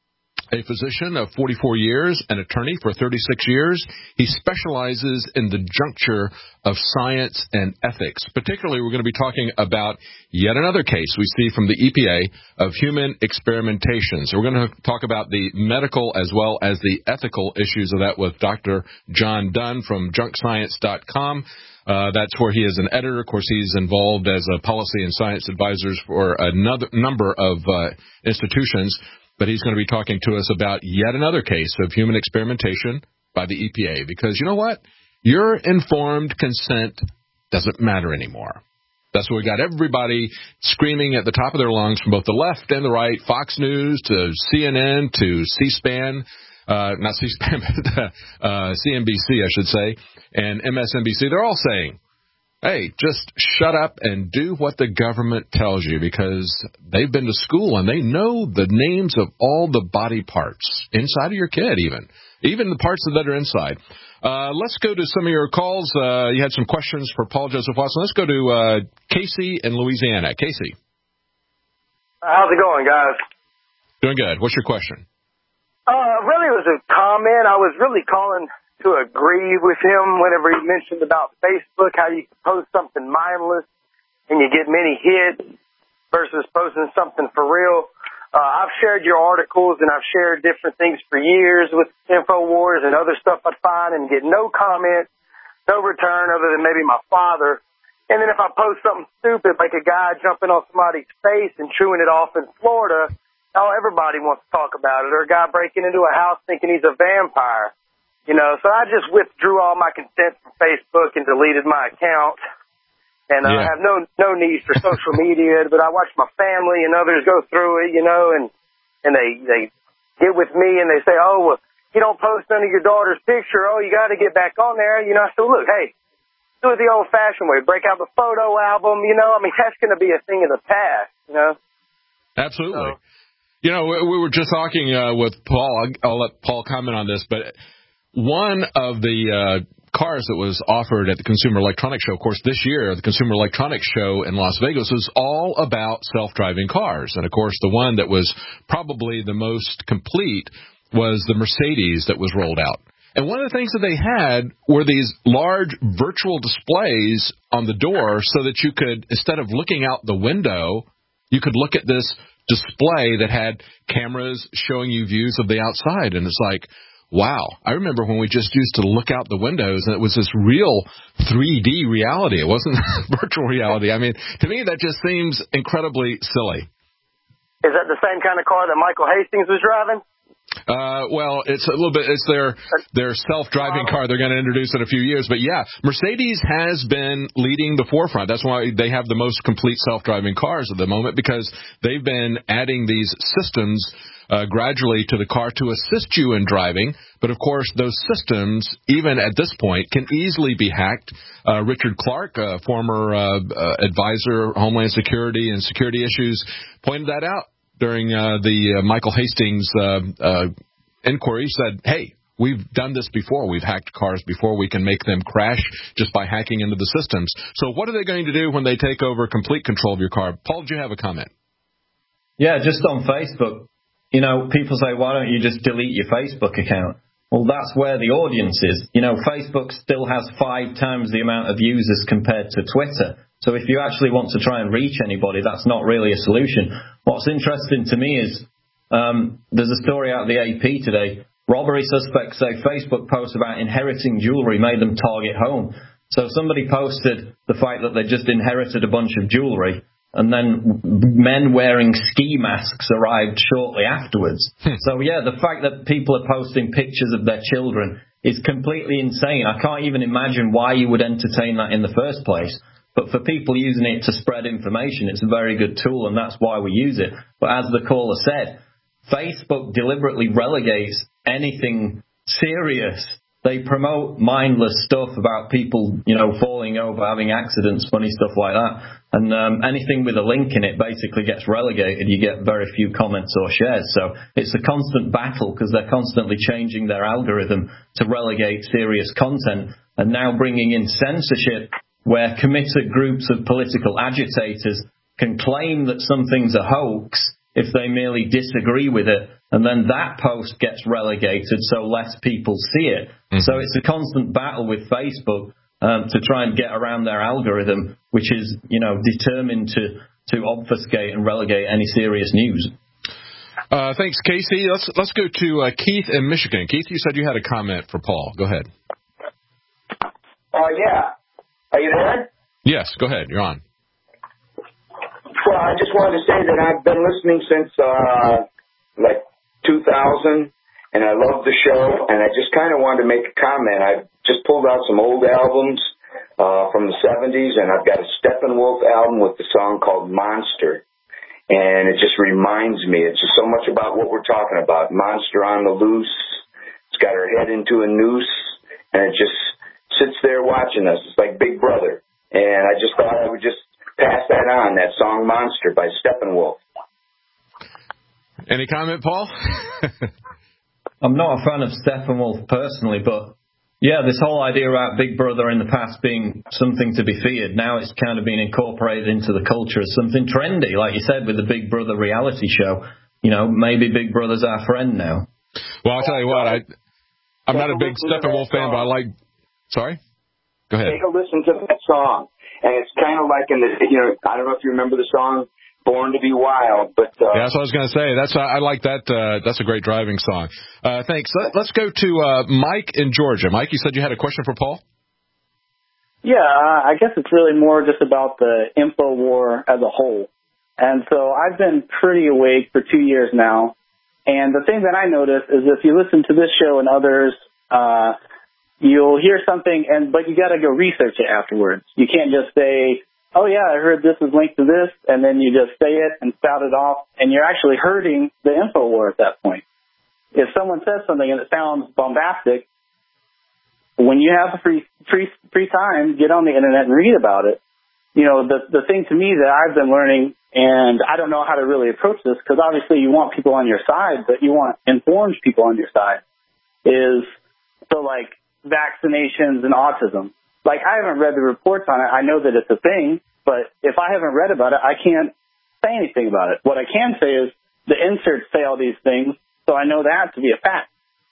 a physician of forty-four years, an attorney for thirty-six years. He specializes in the juncture of science and ethics. Particularly, we're going to be talking about yet another case we see from the E P A of human experimentation. So we're going to talk about the medical as well as the ethical issues of that with Doctor John Dunn from junk science dot com. Uh, that's where he is an editor. Of course, he's involved as a policy and science advisor for another number of uh, institutions. But he's going to be talking to us about yet another case of human experimentation by the E P A. Because you know what? Your informed consent doesn't matter anymore. That's what we got everybody screaming at the top of their lungs from both the left and the right, Fox News to C N N to C-SPAN, uh, not C-SPAN, but uh, C N B C, I should say, and M S N B C. They're all saying, hey, just shut up and do what the government tells you, because they've been to school and they know the names of all the body parts inside of your kid, even, even the parts that are inside. Uh, let's go to some of your calls. Uh, you had some questions for Paul Joseph Watson. Let's go to uh, Casey in Louisiana. Casey. How's it going, guys? Doing good. What's your question? Uh, really, it was a comment. I was really calling to agree with him whenever he mentioned about Facebook, how you can post something mindless and you get many hits versus posting something for real. Uh, I've shared your articles and I've shared different things for years with InfoWars and other stuff I'd find and get no comment, no return other than maybe my father. And then if I post something stupid, like a guy jumping on somebody's face and chewing it off in Florida, oh, everybody wants to talk about it. Or a guy breaking into a house thinking he's a vampire. You know, so I just withdrew all my consent from Facebook and deleted my account. And uh, yeah. I have no no need for social media, but I watch my family and others go through it, you know, and and they, they get with me and they say, oh, well, you don't post none of your daughter's picture. Oh, you got to get back on there. You know, so look, hey, do it the old-fashioned way. Break out the photo album, you know. I mean, that's going to be a thing of the past, you know. Absolutely. So, you know, we were just talking uh, with Paul. I'll, I'll let Paul comment on this, but one of the uh, cars that was offered at the Consumer Electronics Show, of course, this year, the Consumer Electronics Show in Las Vegas was all about self-driving cars. And, of course, the one that was probably the most complete was the Mercedes that was rolled out. And one of the things that they had were these large virtual displays on the door so that you could, instead of looking out the window, you could look at this display that had cameras showing you views of the outside. And it's like, wow, I remember when we just used to look out the windows and it was this real three D reality. It wasn't virtual reality. I mean, to me, that just seems incredibly silly. Is that the same kind of car that Michael Hastings was driving? Uh, well, it's a little bit, it's their, their self-driving car they're going to introduce in a few years. But yeah, Mercedes has been leading the forefront. That's why they have the most complete self-driving cars at the moment, because they've been adding these systems Uh, gradually to the car to assist you in driving. But, of course, those systems, even at this point, can easily be hacked. Uh, Richard Clark, a former uh, uh, advisor, Homeland Security and security issues, pointed that out during uh, the uh, Michael Hastings uh, uh, inquiry. He said, hey, we've done this before. We've hacked cars before. We can make them crash just by hacking into the systems. So what are they going to do when they take over complete control of your car? Paul, do you have a comment? Yeah, just on Facebook. You know, people say, why don't you just delete your Facebook account? Well, that's where the audience is. You know, Facebook still has five times the amount of users compared to Twitter. So if you actually want to try and reach anybody, that's not really a solution. What's interesting to me is um, there's a story out of the A P today. Robbery suspects say Facebook posts about inheriting jewelry made them target home. So somebody posted the fact that they just inherited a bunch of jewelry, and then men wearing ski masks arrived shortly afterwards. So, yeah, the fact that people are posting pictures of their children is completely insane. I can't even imagine why you would entertain that in the first place. But for people using it to spread information, it's a very good tool, and that's why we use it. But as the caller said, Facebook deliberately relegates anything serious. They promote mindless stuff about people, you know, falling over, having accidents, funny stuff like that. And um, anything with a link in it basically gets relegated. You get very few comments or shares. So it's a constant battle because they're constantly changing their algorithm to relegate serious content, and now bringing in censorship where committed groups of political agitators can claim that something's a hoax, if they merely disagree with it, and then that post gets relegated so less people see it. Mm-hmm. So it's a constant battle with Facebook um, to try and get around their algorithm, which is, you know, determined to, to obfuscate and relegate any serious news. Uh, thanks, Casey. Let's let's go to uh, Keith in Michigan. Keith, you said you had a comment for Paul. Go ahead. Uh, yeah. Are you there? Yes, go ahead. You're on. Well, I just wanted to say that I've been listening since, uh, like, two thousand, and I love the show, and I just kind of wanted to make a comment. I just pulled out some old albums uh, from the seventies, and I've got a Steppenwolf album with the song called Monster, and it just reminds me, it's just so much about what we're talking about. Monster on the loose, it's got her head into a noose, and it just sits there watching us. It's like Big Brother, and I just thought I would just pass that on, that song Monster by Steppenwolf. Any comment, Paul? I'm not a fan of Steppenwolf personally, but yeah, this whole idea about Big Brother in the past being something to be feared, now it's kind of been incorporated into the culture as something trendy, like you said, with the Big Brother reality show. You know, maybe Big Brother's our friend now. Well, I'll tell you what, I, I'm not a big Steppenwolf fan, but I like... Sorry? Go ahead. Take a listen to that song. And it's kind of like in the, you know, I don't know if you remember the song Born to be Wild, but... Uh, yeah, that's what I was going to say. That's I like that. Uh, that's a great driving song. Uh, thanks. Let, let's go to uh, Mike in Georgia. Mike, you said you had a question for Paul? Yeah, uh, I guess it's really more just about the info war as a whole. And so I've been pretty awake for two years now. And the thing that I notice is if you listen to this show and others... Uh, You'll hear something, and but you got to go research it afterwards. You can't just say, oh, yeah, I heard this is linked to this, and then you just say it and spout it off, and you're actually hurting the info war at that point. If someone says something and it sounds bombastic, when you have free free free time, get on the Internet and read about it. You know, the the thing to me that I've been learning, and I don't know how to really approach this, because obviously you want people on your side, but you want informed people on your side, is so like, vaccinations and autism. Like, I haven't read the reports on it. I know that it's a thing, but if I haven't read about it, I can't say anything about it. What I can say is the inserts say all these things, so I know that to be a fact.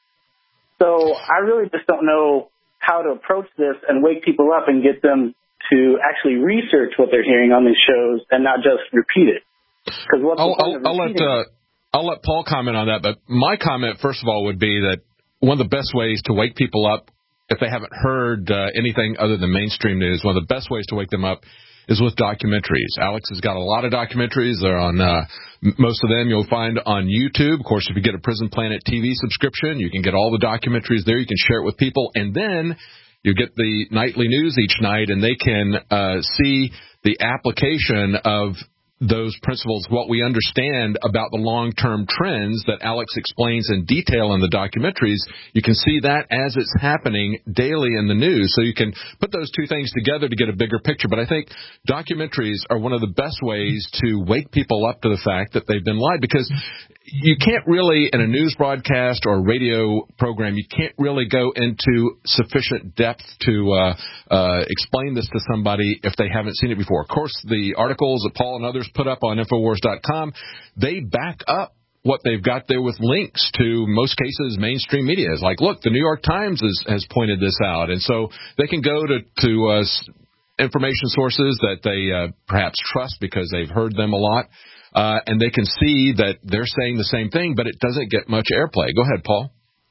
So I really just don't know how to approach this and wake people up and get them to actually research what they're hearing on these shows and not just repeat it. Because what's I'll, the point I'll, of I'll let uh, I'll let Paul comment on that, but my comment, first of all, would be that one of the best ways to wake people up, if they haven't heard uh, anything other than mainstream news, one of the best ways to wake them up is with documentaries. Alex has got a lot of documentaries. They're on uh, most of them you'll find on YouTube. Of course, if you get a Prison Planet T V subscription, you can get all the documentaries there. You can share it with people, and then you get the nightly news each night, and they can uh, see the application of those principles, what we understand about the long-term trends that Alex explains in detail in the documentaries. You can see that as it's happening daily in the news. So you can put those two things together to get a bigger picture. But I think documentaries are one of the best ways to wake people up to the fact that they've been lied, because you can't really, in a news broadcast or a radio program, you can't really go into sufficient depth to uh, uh, explain this to somebody if they haven't seen it before. Of course, the articles that Paul and others put up on Infowars dot com, they back up what they've got there with links to, most cases, mainstream media. It's like, look, the New York Times has, has pointed this out. And so they can go to, to uh, information sources that they uh, perhaps trust because they've heard them a lot. Uh, and they can see that they're saying the same thing, but it doesn't get much airplay. Go ahead, Paul.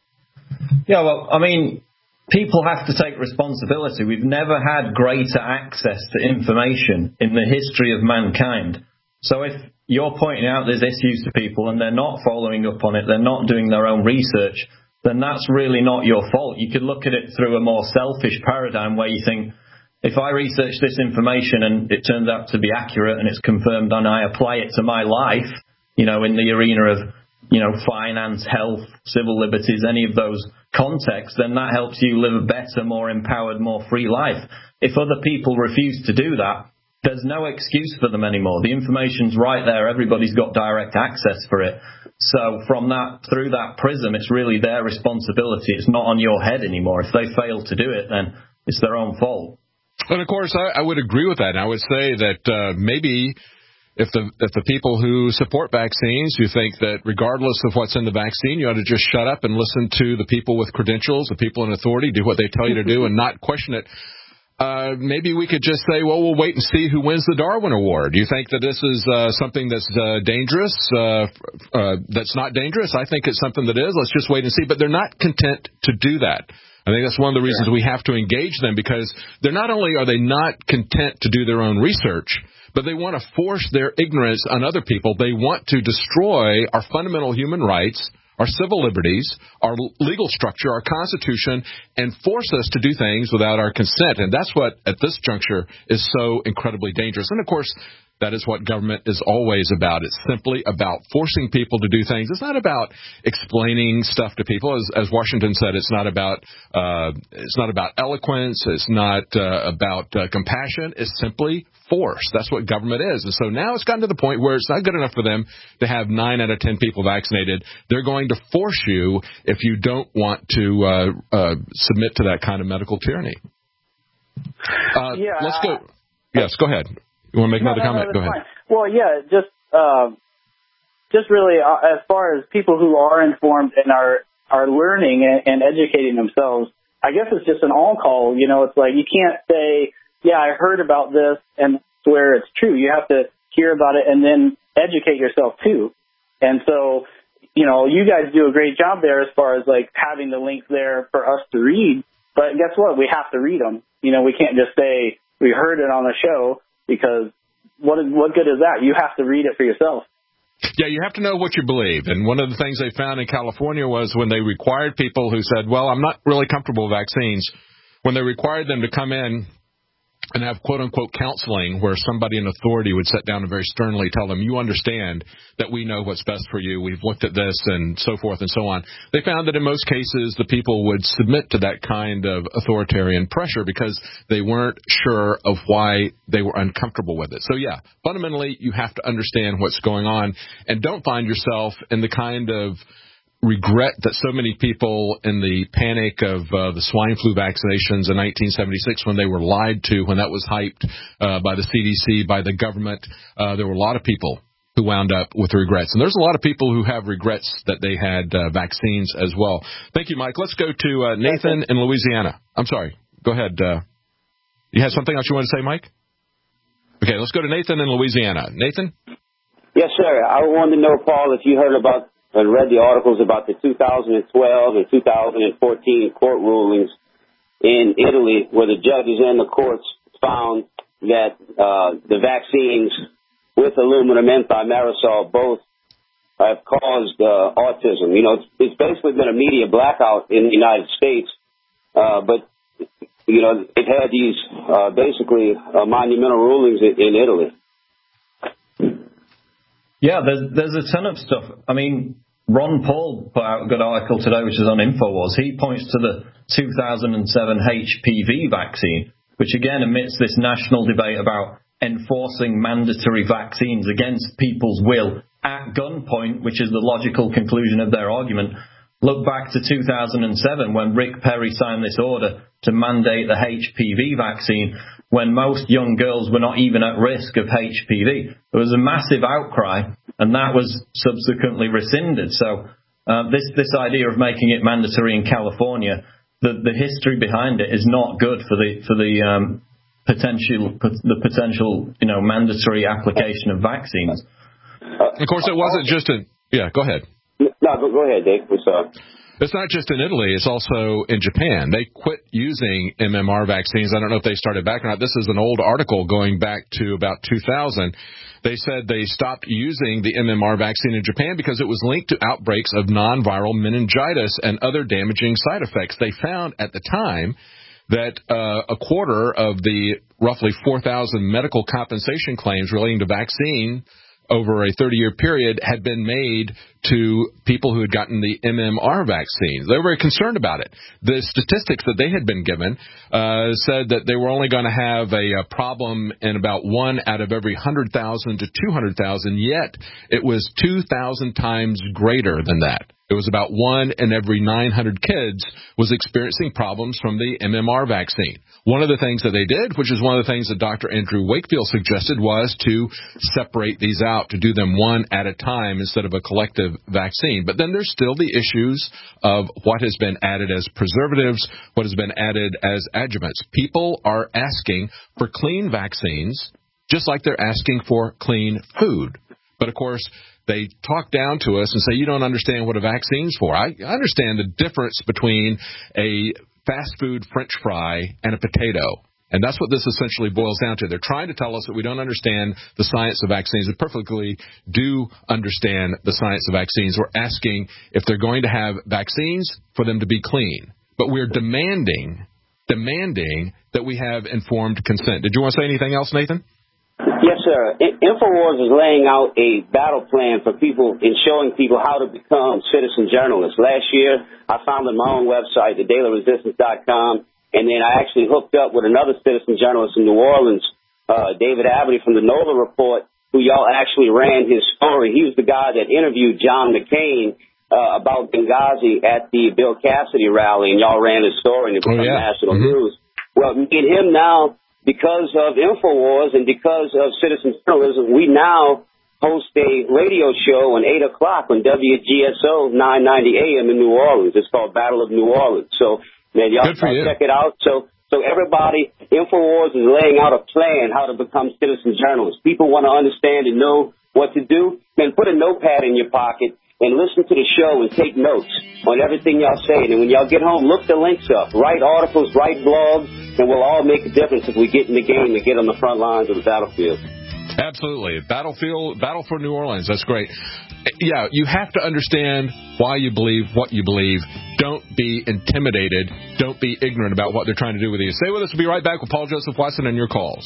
Yeah, well, I mean, people have to take responsibility. We've never had greater access to information in the history of mankind. So if you're pointing out there's issues to people and they're not following up on it, they're not doing their own research, then that's really not your fault. You could look at it through a more selfish paradigm where you think, if I research this information and it turns out to be accurate and it's confirmed and I apply it to my life, you know, in the arena of, you know, finance, health, civil liberties, any of those contexts, then that helps you live a better, more empowered, more free life. If other people refuse to do that, there's no excuse for them anymore. The information's right there. Everybody's got direct access for it. So from that, through that prism, it's really their responsibility. It's not on your head anymore. If they fail to do it, then it's their own fault. And, of course, I, I would agree with that. And I would say that uh, maybe If the if the people who support vaccines, who think that regardless of what's in the vaccine, you ought to just shut up and listen to the people with credentials, the people in authority, do what they tell you to do and not question it, uh, maybe we could just say, well, we'll wait and see who wins the Darwin Award. Do you think that this is uh, something that's uh, dangerous, uh, uh, that's not dangerous? I think it's something that is. Let's just wait and see. But they're not content to do that. I think that's one of the reasons we have to engage them, because they're not only are they not content to do their own research, but they want to force their ignorance on other people. They want to destroy our fundamental human rights, our civil liberties, our legal structure, our Constitution, and force us to do things without our consent. And that's what, at this juncture, is so incredibly dangerous. And, of course, that is what government is always about. It's simply about forcing people to do things. It's not about explaining stuff to people. As, as Washington said, it's not about uh, it's not about eloquence. It's not uh, about uh, compassion. It's simply force. That's what government is. And so now it's gotten to the point where it's not good enough for them to have nine out of ten people vaccinated. They're going to force you if you don't want to uh, uh, submit to that kind of medical tyranny. Uh, yeah, let's go. Yes, go ahead. You want to make no, another no, comment? no, Go ahead. Fine. Well, yeah, just uh, just really uh, as far as people who are informed and are are learning and, and educating themselves, I guess it's just an all call. You know, it's like you can't say, yeah, I heard about this and swear it's true. You have to hear about it and then educate yourself too. And so, you know, you guys do a great job there as far as like having the link there for us to read. But guess what? We have to read them. You know, we can't just say we heard it on the show, because what is, what good is that? You have to read it for yourself. Yeah, you have to know what you believe. And one of the things they found in California was when they required people who said, well, I'm not really comfortable with vaccines, when they required them to come in and have quote-unquote counseling, where somebody in authority would sit down and very sternly tell them, you understand that we know what's best for you, we've looked at this, and so forth and so on. They found that in most cases the people would submit to that kind of authoritarian pressure because they weren't sure of why they were uncomfortable with it. So, yeah, fundamentally you have to understand what's going on, and don't find yourself in the kind of regret that so many people in the panic of uh, the swine flu vaccinations in nineteen seventy-six, when they were lied to, when that was hyped uh, by the C D C, by the government, uh, there were a lot of people who wound up with regrets. And there's a lot of people who have regrets that they had uh, vaccines as well. Thank you, Mike. Let's go to uh, Nathan in Louisiana. I'm sorry. Go ahead. Uh, you had something else you wanted to say, Mike? Okay, let's go to Nathan in Louisiana. Nathan? Yes, sir. I wanted to know, Paul, if you heard about and read the articles about the two thousand twelve and two thousand fourteen court rulings in Italy, where the judges and the courts found that uh, the vaccines with aluminum and thimerosal both have caused uh, autism. You know, it's, it's basically been a media blackout in the United States, uh, but, you know, it had these uh, basically uh, monumental rulings in, in Italy. Yeah, there's, there's a ton of stuff. I mean, Ron Paul put out a good article today, which is on InfoWars. He points to the two thousand seven H P V vaccine, which again, amidst this national debate about enforcing mandatory vaccines against people's will at gunpoint, which is the logical conclusion of their argument. Look back to two thousand seven when Rick Perry signed this order to mandate the H P V vaccine, when most young girls were not even at risk of H P V. There was a massive outcry, and that was subsequently rescinded. So uh, this this idea of making it mandatory in California, the, the history behind it is not good for the for the um, potential the potential you know mandatory application of vaccines. Of course, it wasn't just a yeah. Go ahead. No, go, go ahead, Dave. What's up? It's not just in Italy, it's also in Japan. They quit using M M R vaccines. I don't know if they started back or not. This is an old article going back to about two thousand. They said they stopped using the M M R vaccine in Japan because it was linked to outbreaks of non-viral meningitis and other damaging side effects. They found at the time that uh, a quarter of the roughly four thousand medical compensation claims relating to vaccine over a thirty-year period had been made to people who had gotten the M M R vaccine. They were very concerned about it. The statistics that they had been given uh, said that they were only going to have a, a problem in about one out of every one hundred thousand to two hundred thousand, yet it was two thousand times greater than that. it was about one in every nine hundred kids was experiencing problems from the M M R vaccine. One of the things that they did, which is one of the things that Doctor Andrew Wakefield suggested, was to separate these out, to do them one at a time instead of a collective vaccine. But then there's still the issues of what has been added as preservatives, what has been added as adjuvants. People are asking for clean vaccines, just like they're asking for clean food. But, of course, they talk down to us and say, you don't understand what a vaccine's for. I understand the difference between a fast food French fry and a potato. And that's what this essentially boils down to. They're trying to tell us that we don't understand the science of vaccines. We perfectly do understand the science of vaccines. We're asking if they're going to have vaccines for them to be clean. But we're demanding, demanding that we have informed consent. Did you want to say anything else, Nathan? Yes, sir. InfoWars is laying out a battle plan for people and showing people how to become citizen journalists. Last year, I founded my own website, the daily resistance dot com, and then I actually hooked up with another citizen journalist in New Orleans, uh, David Abity from the Nova Report, who y'all actually ran his story. He was the guy that interviewed John McCain uh, about Benghazi at the Bill Cassidy rally, and y'all ran his story, and it became oh, yeah. national mm-hmm. news. Well, me and him now, because of InfoWars and because of citizen journalism, we now host a radio show on eight o'clock on W G S O nine ninety A M in New Orleans. It's called Battle of New Orleans. So, man, y'all check it out. So, so everybody, InfoWars is laying out a plan how to become citizen journalists. People want to understand and know what to do. Then put a notepad in your pocket and listen to the show and take notes on everything y'all say. And when y'all get home, look the links up. Write articles, write blogs, and we'll all make a difference if we get in the game and get on the front lines of the battlefield. Absolutely. Battlefield, Battle for New Orleans. That's great. Yeah, you have to understand why you believe what you believe. Don't be intimidated. Don't be ignorant about what they're trying to do with you. Stay with us. We'll be right back with Paul Joseph Watson and your calls.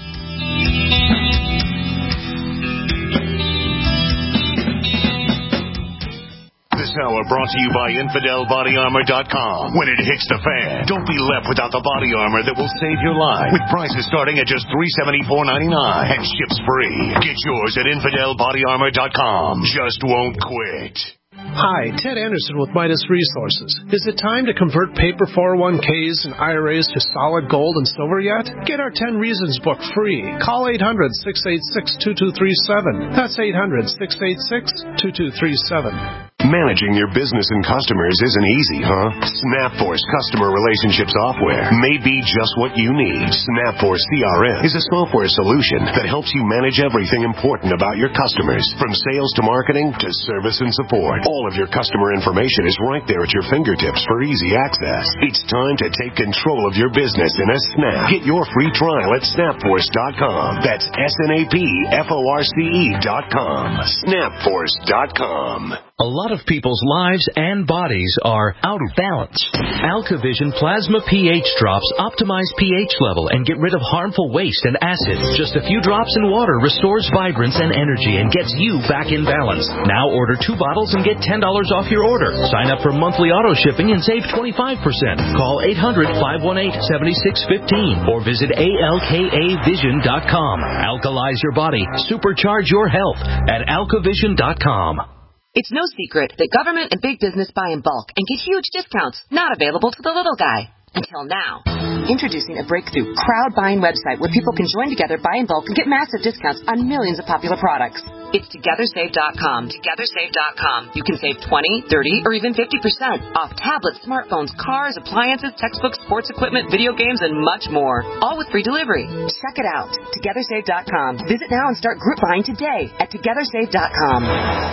This hour brought to you by Infidel Body Armor dot com. When it hits the fan, don't be left without the body armor that will save your life. With prices starting at just three hundred seventy-four dollars and ninety-nine cents and ships free. Get yours at Infidel Body Armor dot com. Just won't quit. Hi, Ted Anderson with Midas Resources. Is it time to convert paper four oh one Ks and I R As to solid gold and silver yet? Get our ten Reasons book free. Call eight hundred, six eight six, two two three seven. That's eight hundred, six eight six, two two three seven. Managing your business and customers isn't easy, huh? SnapForce Customer Relationship Software may be just what you need. SnapForce C R M is a software solution that helps you manage everything important about your customers, from sales to marketing to service and support. All of your customer information is right there at your fingertips for easy access. It's time to take control of your business in a snap. Get your free trial at snap force dot com. That's S N A P F O R C E dot com. snap force dot com. A lot of people's lives and bodies are out of balance. AlkaVision Plasma pH drops optimize pH level and get rid of harmful waste and acid. Just a few drops in water restores vibrance and energy and gets you back in balance. Now order two bottles and get ten dollars off your order. Sign up for monthly auto shipping and save twenty-five percent. Call eight hundred, five one eight, seven six one five or visit A L K A vision dot com. Alkalize your body. Supercharge your health at alka vision dot com. It's no secret that government and big business buy in bulk and get huge discounts not available to the little guy. Until now. Introducing a breakthrough crowd buying website where people can join together, buy in bulk, and get massive discounts on millions of popular products. It's together save dot com. together save dot com. You can save twenty, thirty, or even fifty percent off tablets, smartphones, cars, appliances, textbooks, sports equipment, video games, and much more. All with free delivery. Check it out. together save dot com. Visit now and start group buying today at together save dot com.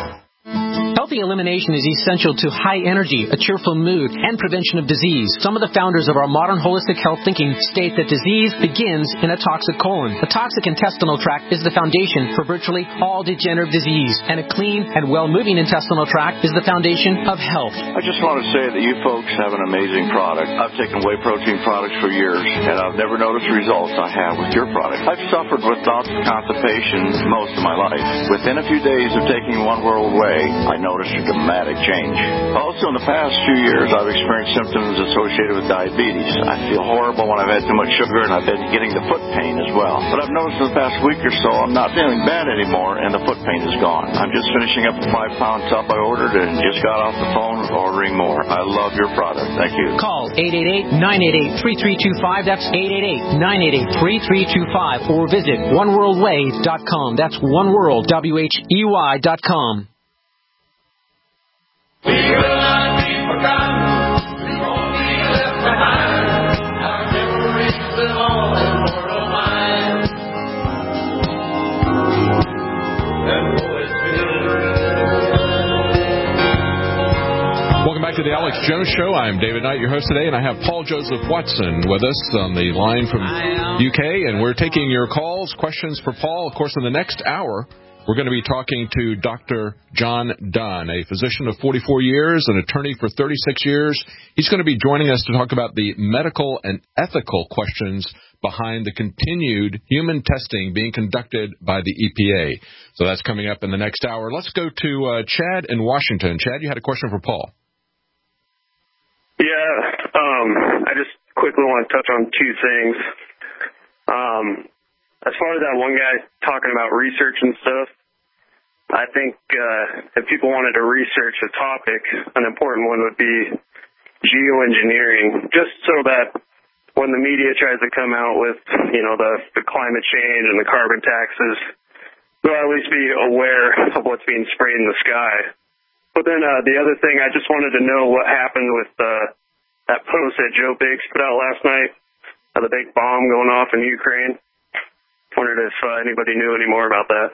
Healthy elimination is essential to high energy, a cheerful mood, and prevention of disease. Some of the founders of our modern holistic health thinking state that disease begins in a toxic colon. The toxic intestinal tract is the foundation for virtually all degenerative disease, and a clean and well-moving intestinal tract is the foundation of health. I just want to say that you folks have an amazing product. I've taken whey protein products for years, and I've never noticed results I have with your product. I've suffered with bouts of constipation most of my life. Within a few days of taking One World Whey, I noticed such a dramatic change. Also, in the past few years, I've experienced symptoms associated with diabetes. I feel horrible when I've had too much sugar, and I've been getting the foot pain as well. But I've noticed in the past week or so, I'm not feeling bad anymore, and the foot pain is gone. I'm just finishing up the five-pound tub I ordered and just got off the phone ordering more. I love your product. Thank you. Call eight eight eight, nine eight eight, three three two five. That's eight eight eight, nine eight eight, three three two five. Or visit one world way dot com. That's one world, W H E Y dot com. We will not be forgotten. We won't be left behind. Our memories live on in mortal minds. That boy's Welcome back to the Alex Jones Show. I'm David Knight, your host today, and I have Paul Joseph Watson with us on the line from U K, and we're taking your calls, questions for Paul. Of course, in the next hour, we're going to be talking to Doctor John Dunn, a physician of forty-four years, an attorney for thirty-six years. He's going to be joining us to talk about the medical and ethical questions behind the continued human testing being conducted by the E P A. So that's coming up in the next hour. Let's go to uh, Chad in Washington. Chad, you had a question for Paul. Yeah, um, I just quickly want to touch on two things. Um, as far as that one guy talking about research and stuff, I think uh, if people wanted to research a topic, an important one would be geoengineering, just so that when the media tries to come out with, you know, the, the climate change and the carbon taxes, they'll at least be aware of what's being sprayed in the sky. But then uh, the other thing, I just wanted to know what happened with uh, that post that Joe Biggs put out last night, uh, the big bomb going off in Ukraine. Wondered if uh, anybody knew any more about that.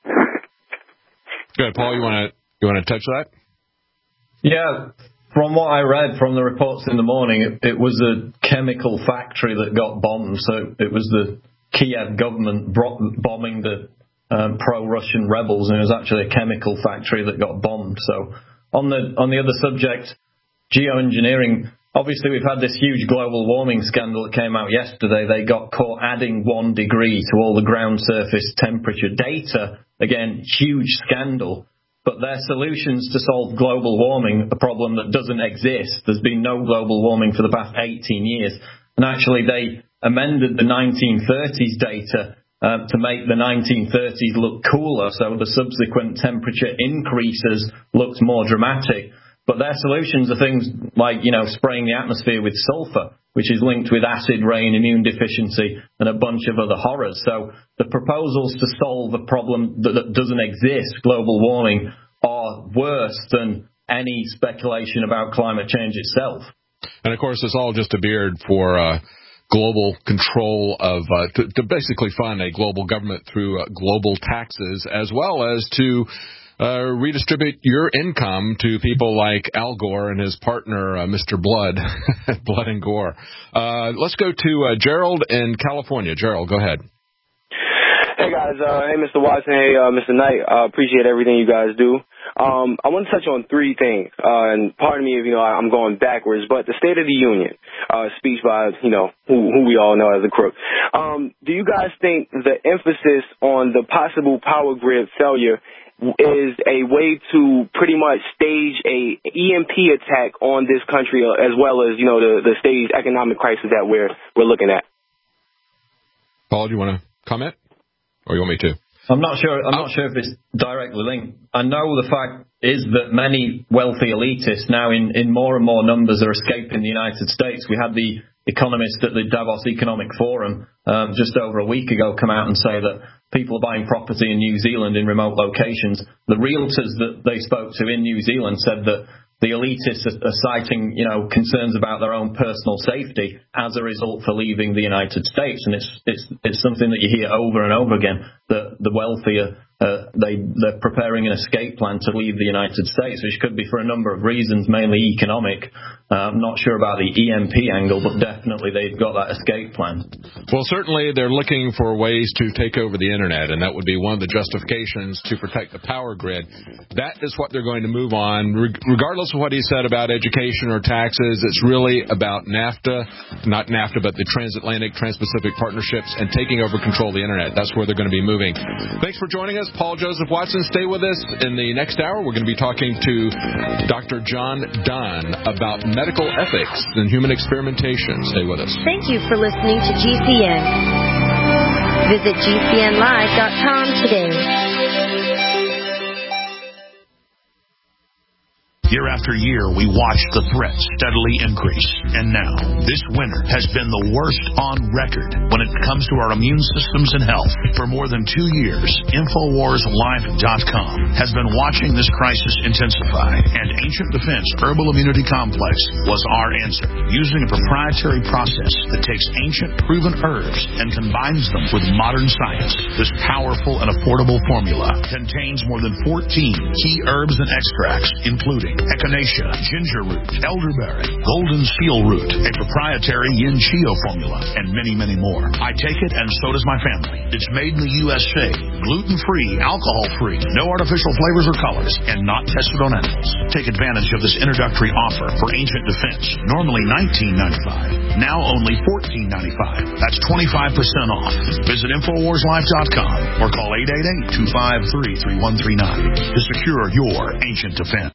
Good, Paul. You want to you want to touch that? Yeah. From what I read from the reports in the morning, it, it was a chemical factory that got bombed. So it was the Kiev government bro- bombing the um, pro-Russian rebels, and it was actually a chemical factory that got bombed. So on the on the other subject, geoengineering. Obviously, we've had this huge global warming scandal that came out yesterday. They got caught adding one degree to all the ground surface temperature data. Again, huge scandal. But their solutions to solve global warming, a problem that doesn't exist. There's been no global warming for the past eighteen years. And actually, they amended the nineteen thirties data uh, to make the nineteen thirties look cooler, so the subsequent temperature increases looked more dramatic. But their solutions are things like, you know, spraying the atmosphere with sulfur, which is linked with acid rain, immune deficiency, and a bunch of other horrors. So the proposals to solve a problem that, that doesn't exist, global warming, are worse than any speculation about climate change itself. And, of course, it's all just a beard for uh, global control of, uh, to, to basically fund a global government through uh, global taxes, as well as to Uh, redistribute your income to people like Al Gore and his partner, uh, Mister Blood, Blood and Gore. Uh, let's go to uh, Gerald in California. Gerald, go ahead. Hey, guys. Uh, hey, Mister Watson. Hey, uh, Mister Knight. I uh, appreciate everything you guys do. Um, I want to touch on three things, uh, and pardon me if, you know, I'm going backwards, but the State of the Union uh, speech by, you know, who, who we all know as a crook. Um, do you guys think the emphasis on the possible power grid failure is a way to pretty much stage a E M P attack on this country, as well as, you know, the, the staged economic crisis that we're we're looking at? Paul, do you want to comment, or you want me to? I'm not sure. I'm not sure if it's directly linked. I know the fact is that many wealthy elitists now, in, in more and more numbers, are escaping the United States. We had the economist at the Davos Economic Forum um, just over a week ago come out and say that people are buying property in New Zealand in remote locations. The realtors that they spoke to in New Zealand said that the elitists are citing, you know, concerns about their own personal safety as a result for leaving the United States. And it's it's it's something that you hear over and over again, that the wealthier, uh, they, they're preparing an escape plan to leave the United States, which could be for a number of reasons, mainly economic. Uh, I'm not sure about the E M P angle, but definitely they've got that escape plan. Well, certainly they're looking for ways to take over the Internet, and that would be one of the justifications to protect the power grid. That is what they're going to move on. Re- regardless of what he said about education or taxes, it's really about NAFTA, not NAFTA, but the Transatlantic, Trans-Pacific Partnerships, and taking over control of the Internet. That's where they're going to be moving. Thanks for joining us. Paul Joseph Watson. Stay with us. In the next hour, we're going to be talking to Doctor John Dunn about medical ethics and human experimentation. Stay with us. Thank you for listening to G C N. Visit G C N live dot com today. Year after year, we watch the threat steadily increase. And now, this winter has been the worst on record when it comes to our immune systems and health. For more than two years, Infowars Live dot com has been watching this crisis intensify, and Ancient Defense Herbal Immunity Complex was our answer. Using a proprietary process that takes ancient proven herbs and combines them with modern science, this powerful and affordable formula contains more than fourteen key herbs and extracts, including echinacea, ginger root, elderberry, golden seal root, a proprietary yin chio formula, and many, many more. I take it, and so does my family. It's made in the U S A, gluten-free, alcohol-free, no artificial flavors or colors, and not tested on animals. Take advantage of this introductory offer for Ancient Defense. Normally nineteen ninety-five dollars, now only fourteen ninety-five dollars. That's twenty-five percent off. Visit Infowars Live dot com or call eight eight eight, two five three, three one three nine to secure your Ancient Defense.